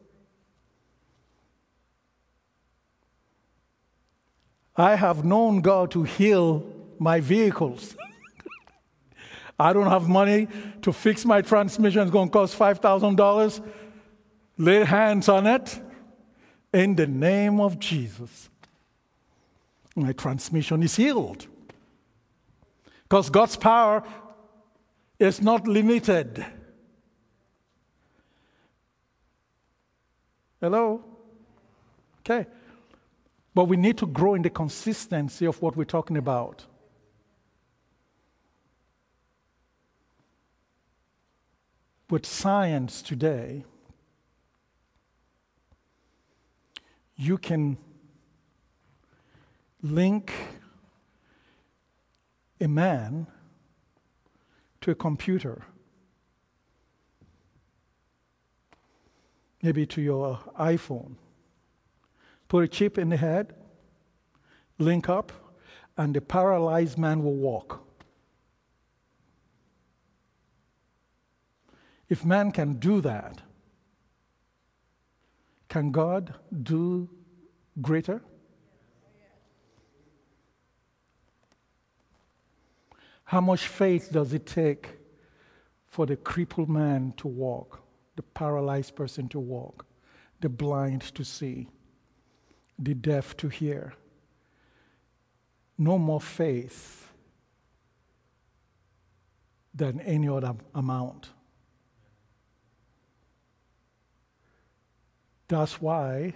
I have known God to heal my vehicles. I don't have money to fix my transmission. It's going to cost $5,000. Lay hands on it in the name of Jesus. My transmission is healed. Because God's power is not limited. Hello? Okay. But we need to grow in the consistency of what we're talking about. With science today, you can link a man to a computer, maybe to your iPhone. Put a chip in the head, link up, and the paralyzed man will walk. If man can do that, can God do greater? How much faith does it take for the crippled man to walk, the paralyzed person to walk, the blind to see, the deaf to hear? No more faith than any other amount. That's why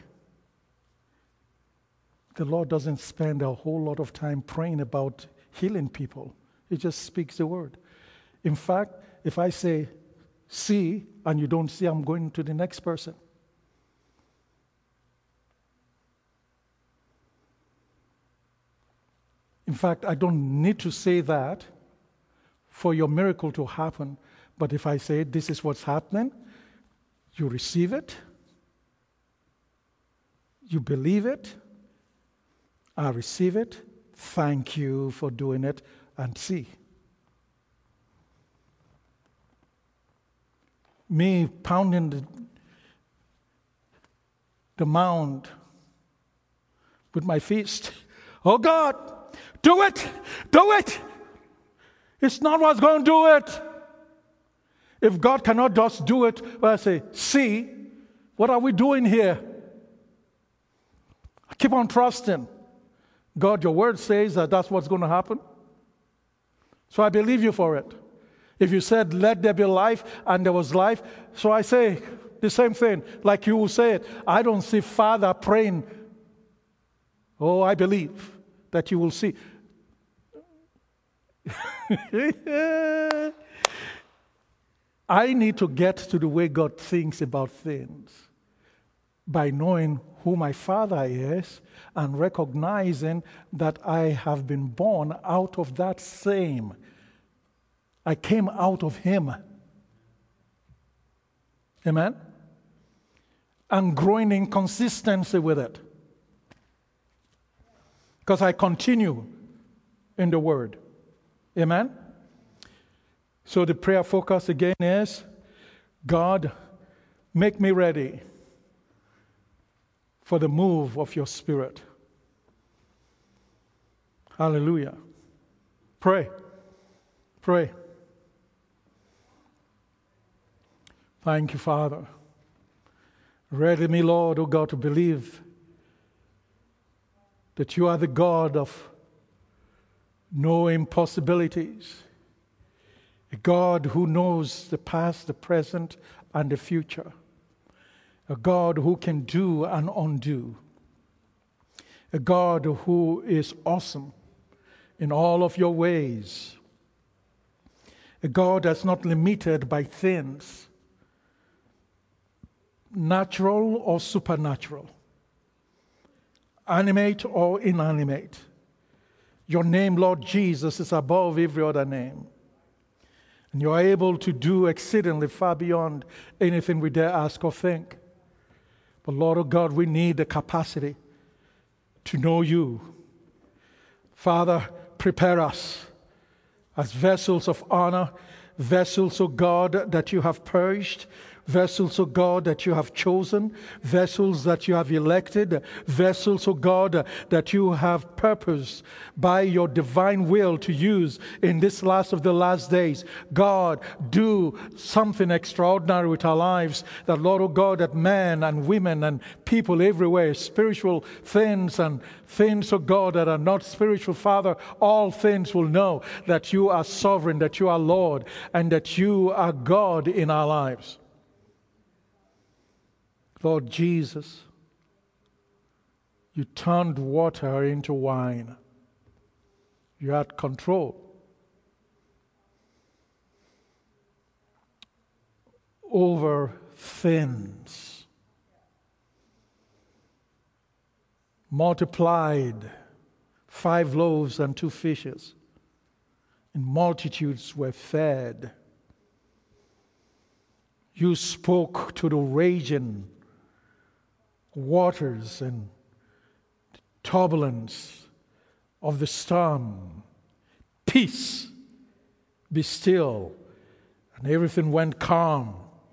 the Lord doesn't spend a whole lot of time praying about healing people. He just speaks the word. In fact, if I say, see, and you don't see, I'm going to the next person. In fact, I don't need to say that for your miracle to happen. But if I say, this is what's happening, you receive it, you believe it, I receive it, thank you for doing it, and see. Me pounding the mound with my fist. Oh God, do it! Do it! It's not what's going to do it. If God cannot just do it, well, I say, see, what are we doing here? I keep on trusting. God, your word says that that's what's going to happen. So I believe you for it. If you said, let there be life, and there was life, so I say the same thing, like you will say it. I don't see Father praying, oh, I believe that you will see. I need to get to the way God thinks about things by knowing who my Father is and recognizing that I have been born out of that same. I came out of Him. Amen? And growing in consistency with it. Because I continue in the Word. Amen? So the prayer focus again is, God, make me ready for the move of your Spirit. Hallelujah. Pray. Pray. Thank you, Father. Ready me, Lord, O God, to believe that you are the God of no impossibilities. A God who knows the past, the present, and the future. A God who can do and undo. A God who is awesome in all of your ways. A God that's not limited by things, natural or supernatural, animate or inanimate. Your name, Lord Jesus, is above every other name. And you are able to do exceedingly far beyond anything we dare ask or think. But Lord, oh God, we need the capacity to know you. Father, prepare us as vessels of honor, vessels, oh God, that you have purged, vessels, O God, that you have chosen, vessels that you have elected, vessels, O God, that you have purposed by your divine will to use in this last of the last days. God, do something extraordinary with our lives, that, Lord, O God, that men and women and people everywhere, spiritual things and things, O God, that are not spiritual, Father, all things will know that you are sovereign, that you are Lord, and that you are God in our lives. Lord Jesus, you turned water into wine. You had control over things. Multiplied 5 loaves and 2 fishes, and multitudes were fed. You spoke to the raging waters and turbulence of the storm. Peace, be still. And everything went calm.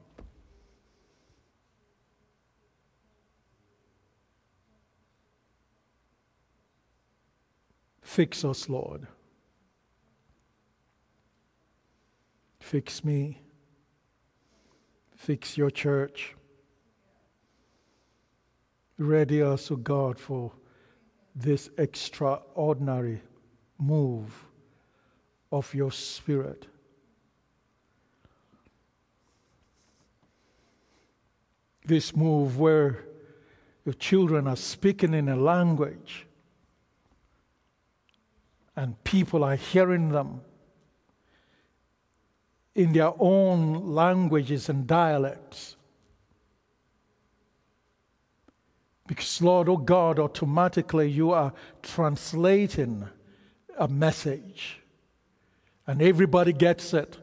Fix us, Lord. Fix me. Fix your church. Ready us, O God, for this extraordinary move of your Spirit. This move where your children are speaking in a language and people are hearing them in their own languages and dialects. Because, Lord, oh God, automatically you are translating a message and everybody gets it.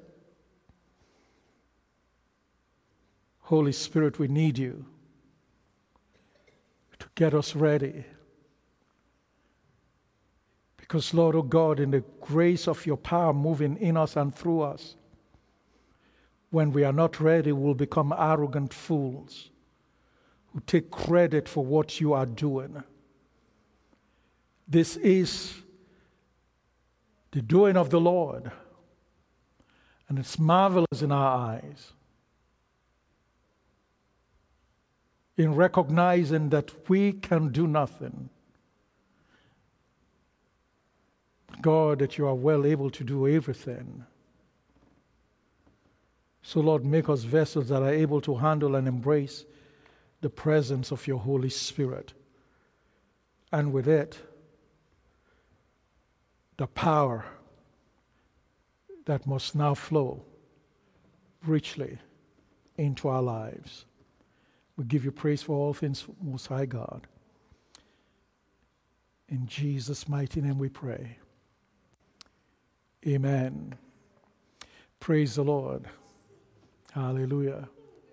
Holy Spirit, we need you to get us ready. Because, Lord, oh God, in the grace of your power moving in us and through us, when we are not ready, we'll become arrogant fools who take credit for what you are doing. This is the doing of the Lord, and it's marvelous in our eyes. In recognizing that we can do nothing, God, that you are well able to do everything. So, Lord, make us vessels that are able to handle and embrace the presence of your Holy Spirit. And with it, the power that must now flow richly into our lives. We give you praise for all things, Most High God. In Jesus' mighty name we pray. Amen. Praise the Lord. Hallelujah.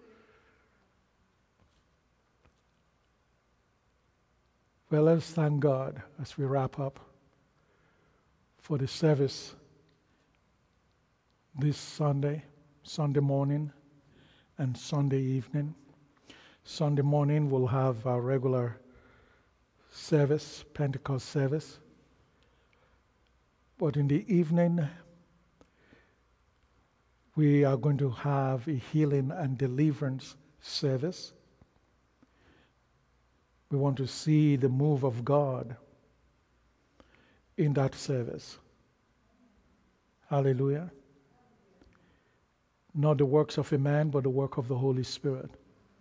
Well, let's thank God as we wrap up for the service this Sunday morning, and Sunday evening. Sunday morning we'll have our regular service, Pentecost service. But in the evening, we are going to have a healing and deliverance service. We want to see the move of God in that service. Hallelujah. Not the works of a man, but the work of the Holy Spirit.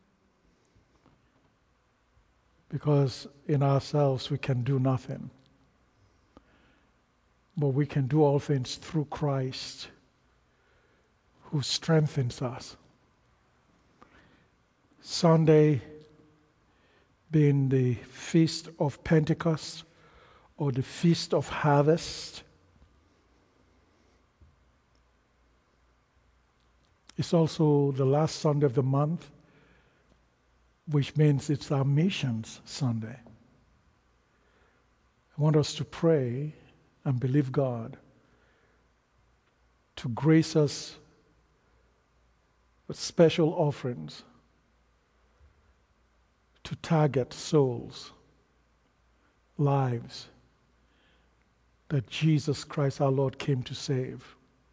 Because in ourselves we can do nothing. But we can do all things through Christ, who strengthens us. Sunday being the Feast of Pentecost, or the Feast of Harvest. It's also the last Sunday of the month, which means it's our Missions Sunday. I want us to pray and believe God to grace us with special offerings to target souls, lives that Jesus Christ our Lord came to save.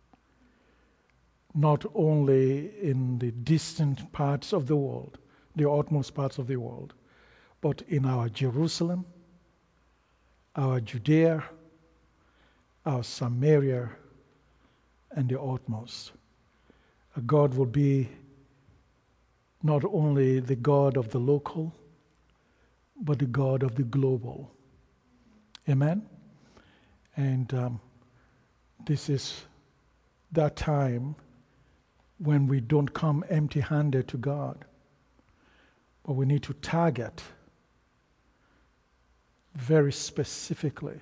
Not only in the distant parts of the world, the utmost parts of the world, but in our Jerusalem, our Judea, our Samaria, and the utmost. God will be not only the God of the local, but the God of the global. Amen? And this is that time when we don't come empty-handed to God, but we need to target very specifically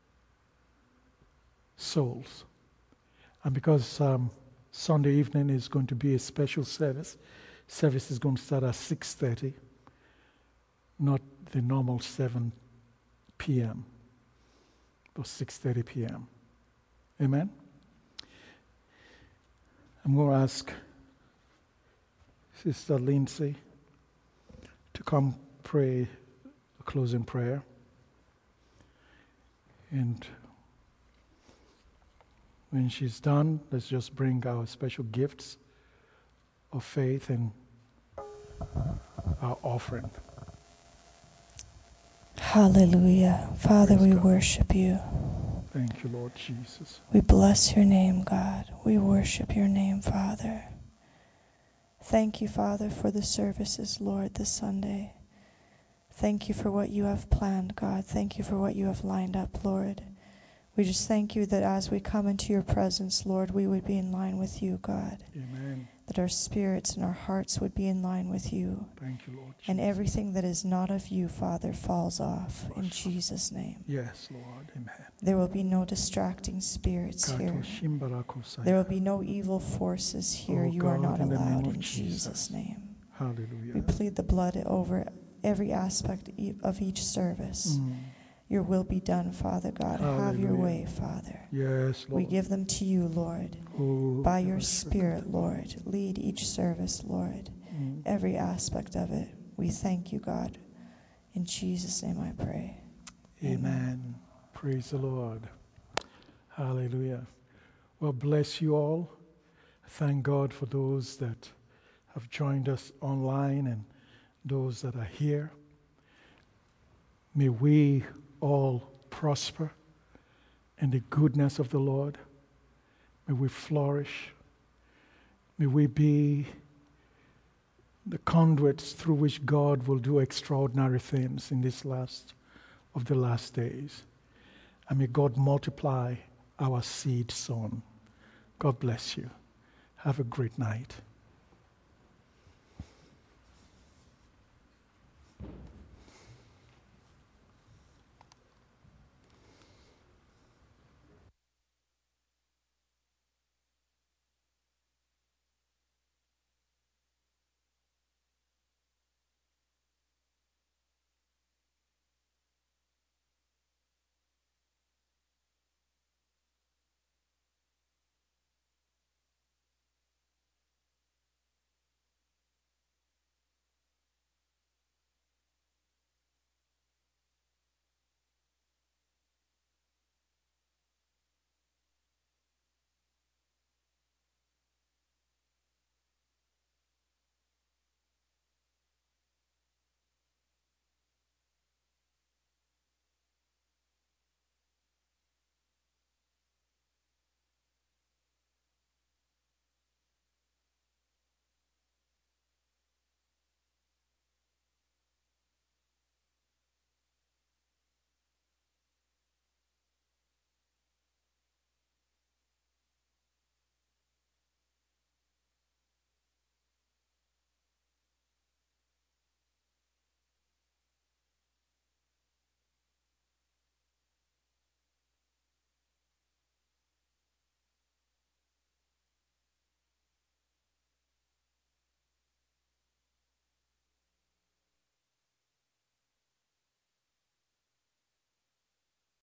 souls. And because Sunday evening is going to be a special service is going to start at 6:30, not the normal 7 p.m., but 6:30 p.m. Amen? I'm going to ask Sister Lindsay to come pray a closing prayer. And when she's done, let's just bring our special gifts of faith and our offering. Hallelujah. Father, Praise we God. worship you. Thank you, Lord Jesus. We bless your name, God. We worship your name, Father. Thank you, Father, for the services, Lord, this Sunday. Thank you for what you have planned, God. Thank you for what you have lined up, Lord. We just thank you that as we come into your presence, Lord, we would be in line with you, God. Amen. That our spirits and our hearts would be in line with you. Thank you, Lord Jesus. And everything that is not of you, Father, falls off in Jesus' name. Yes, Lord. Amen. There will be no distracting spirits here. There will be no evil forces here. Oh, You are God, not in the name allowed of in Jesus. Jesus' name. Hallelujah. We plead the blood over every aspect of each service. Your will be done, Father God. Have your Hallelujah. way, Father. Yes, Lord. We give them to you, Lord. Oh, By your Spirit, Lord. Lead each service, Lord. Every aspect of it. We thank you, God. In Jesus' name I pray. Amen. Praise the Lord. Hallelujah. Well, bless you all. Thank God for those that have joined us online and those that are here. May we all prosper in the goodness of the Lord. May we flourish. May we be the conduits through which God will do extraordinary things in this last of the last days. And may God multiply our seed sown God bless you. Have a great night.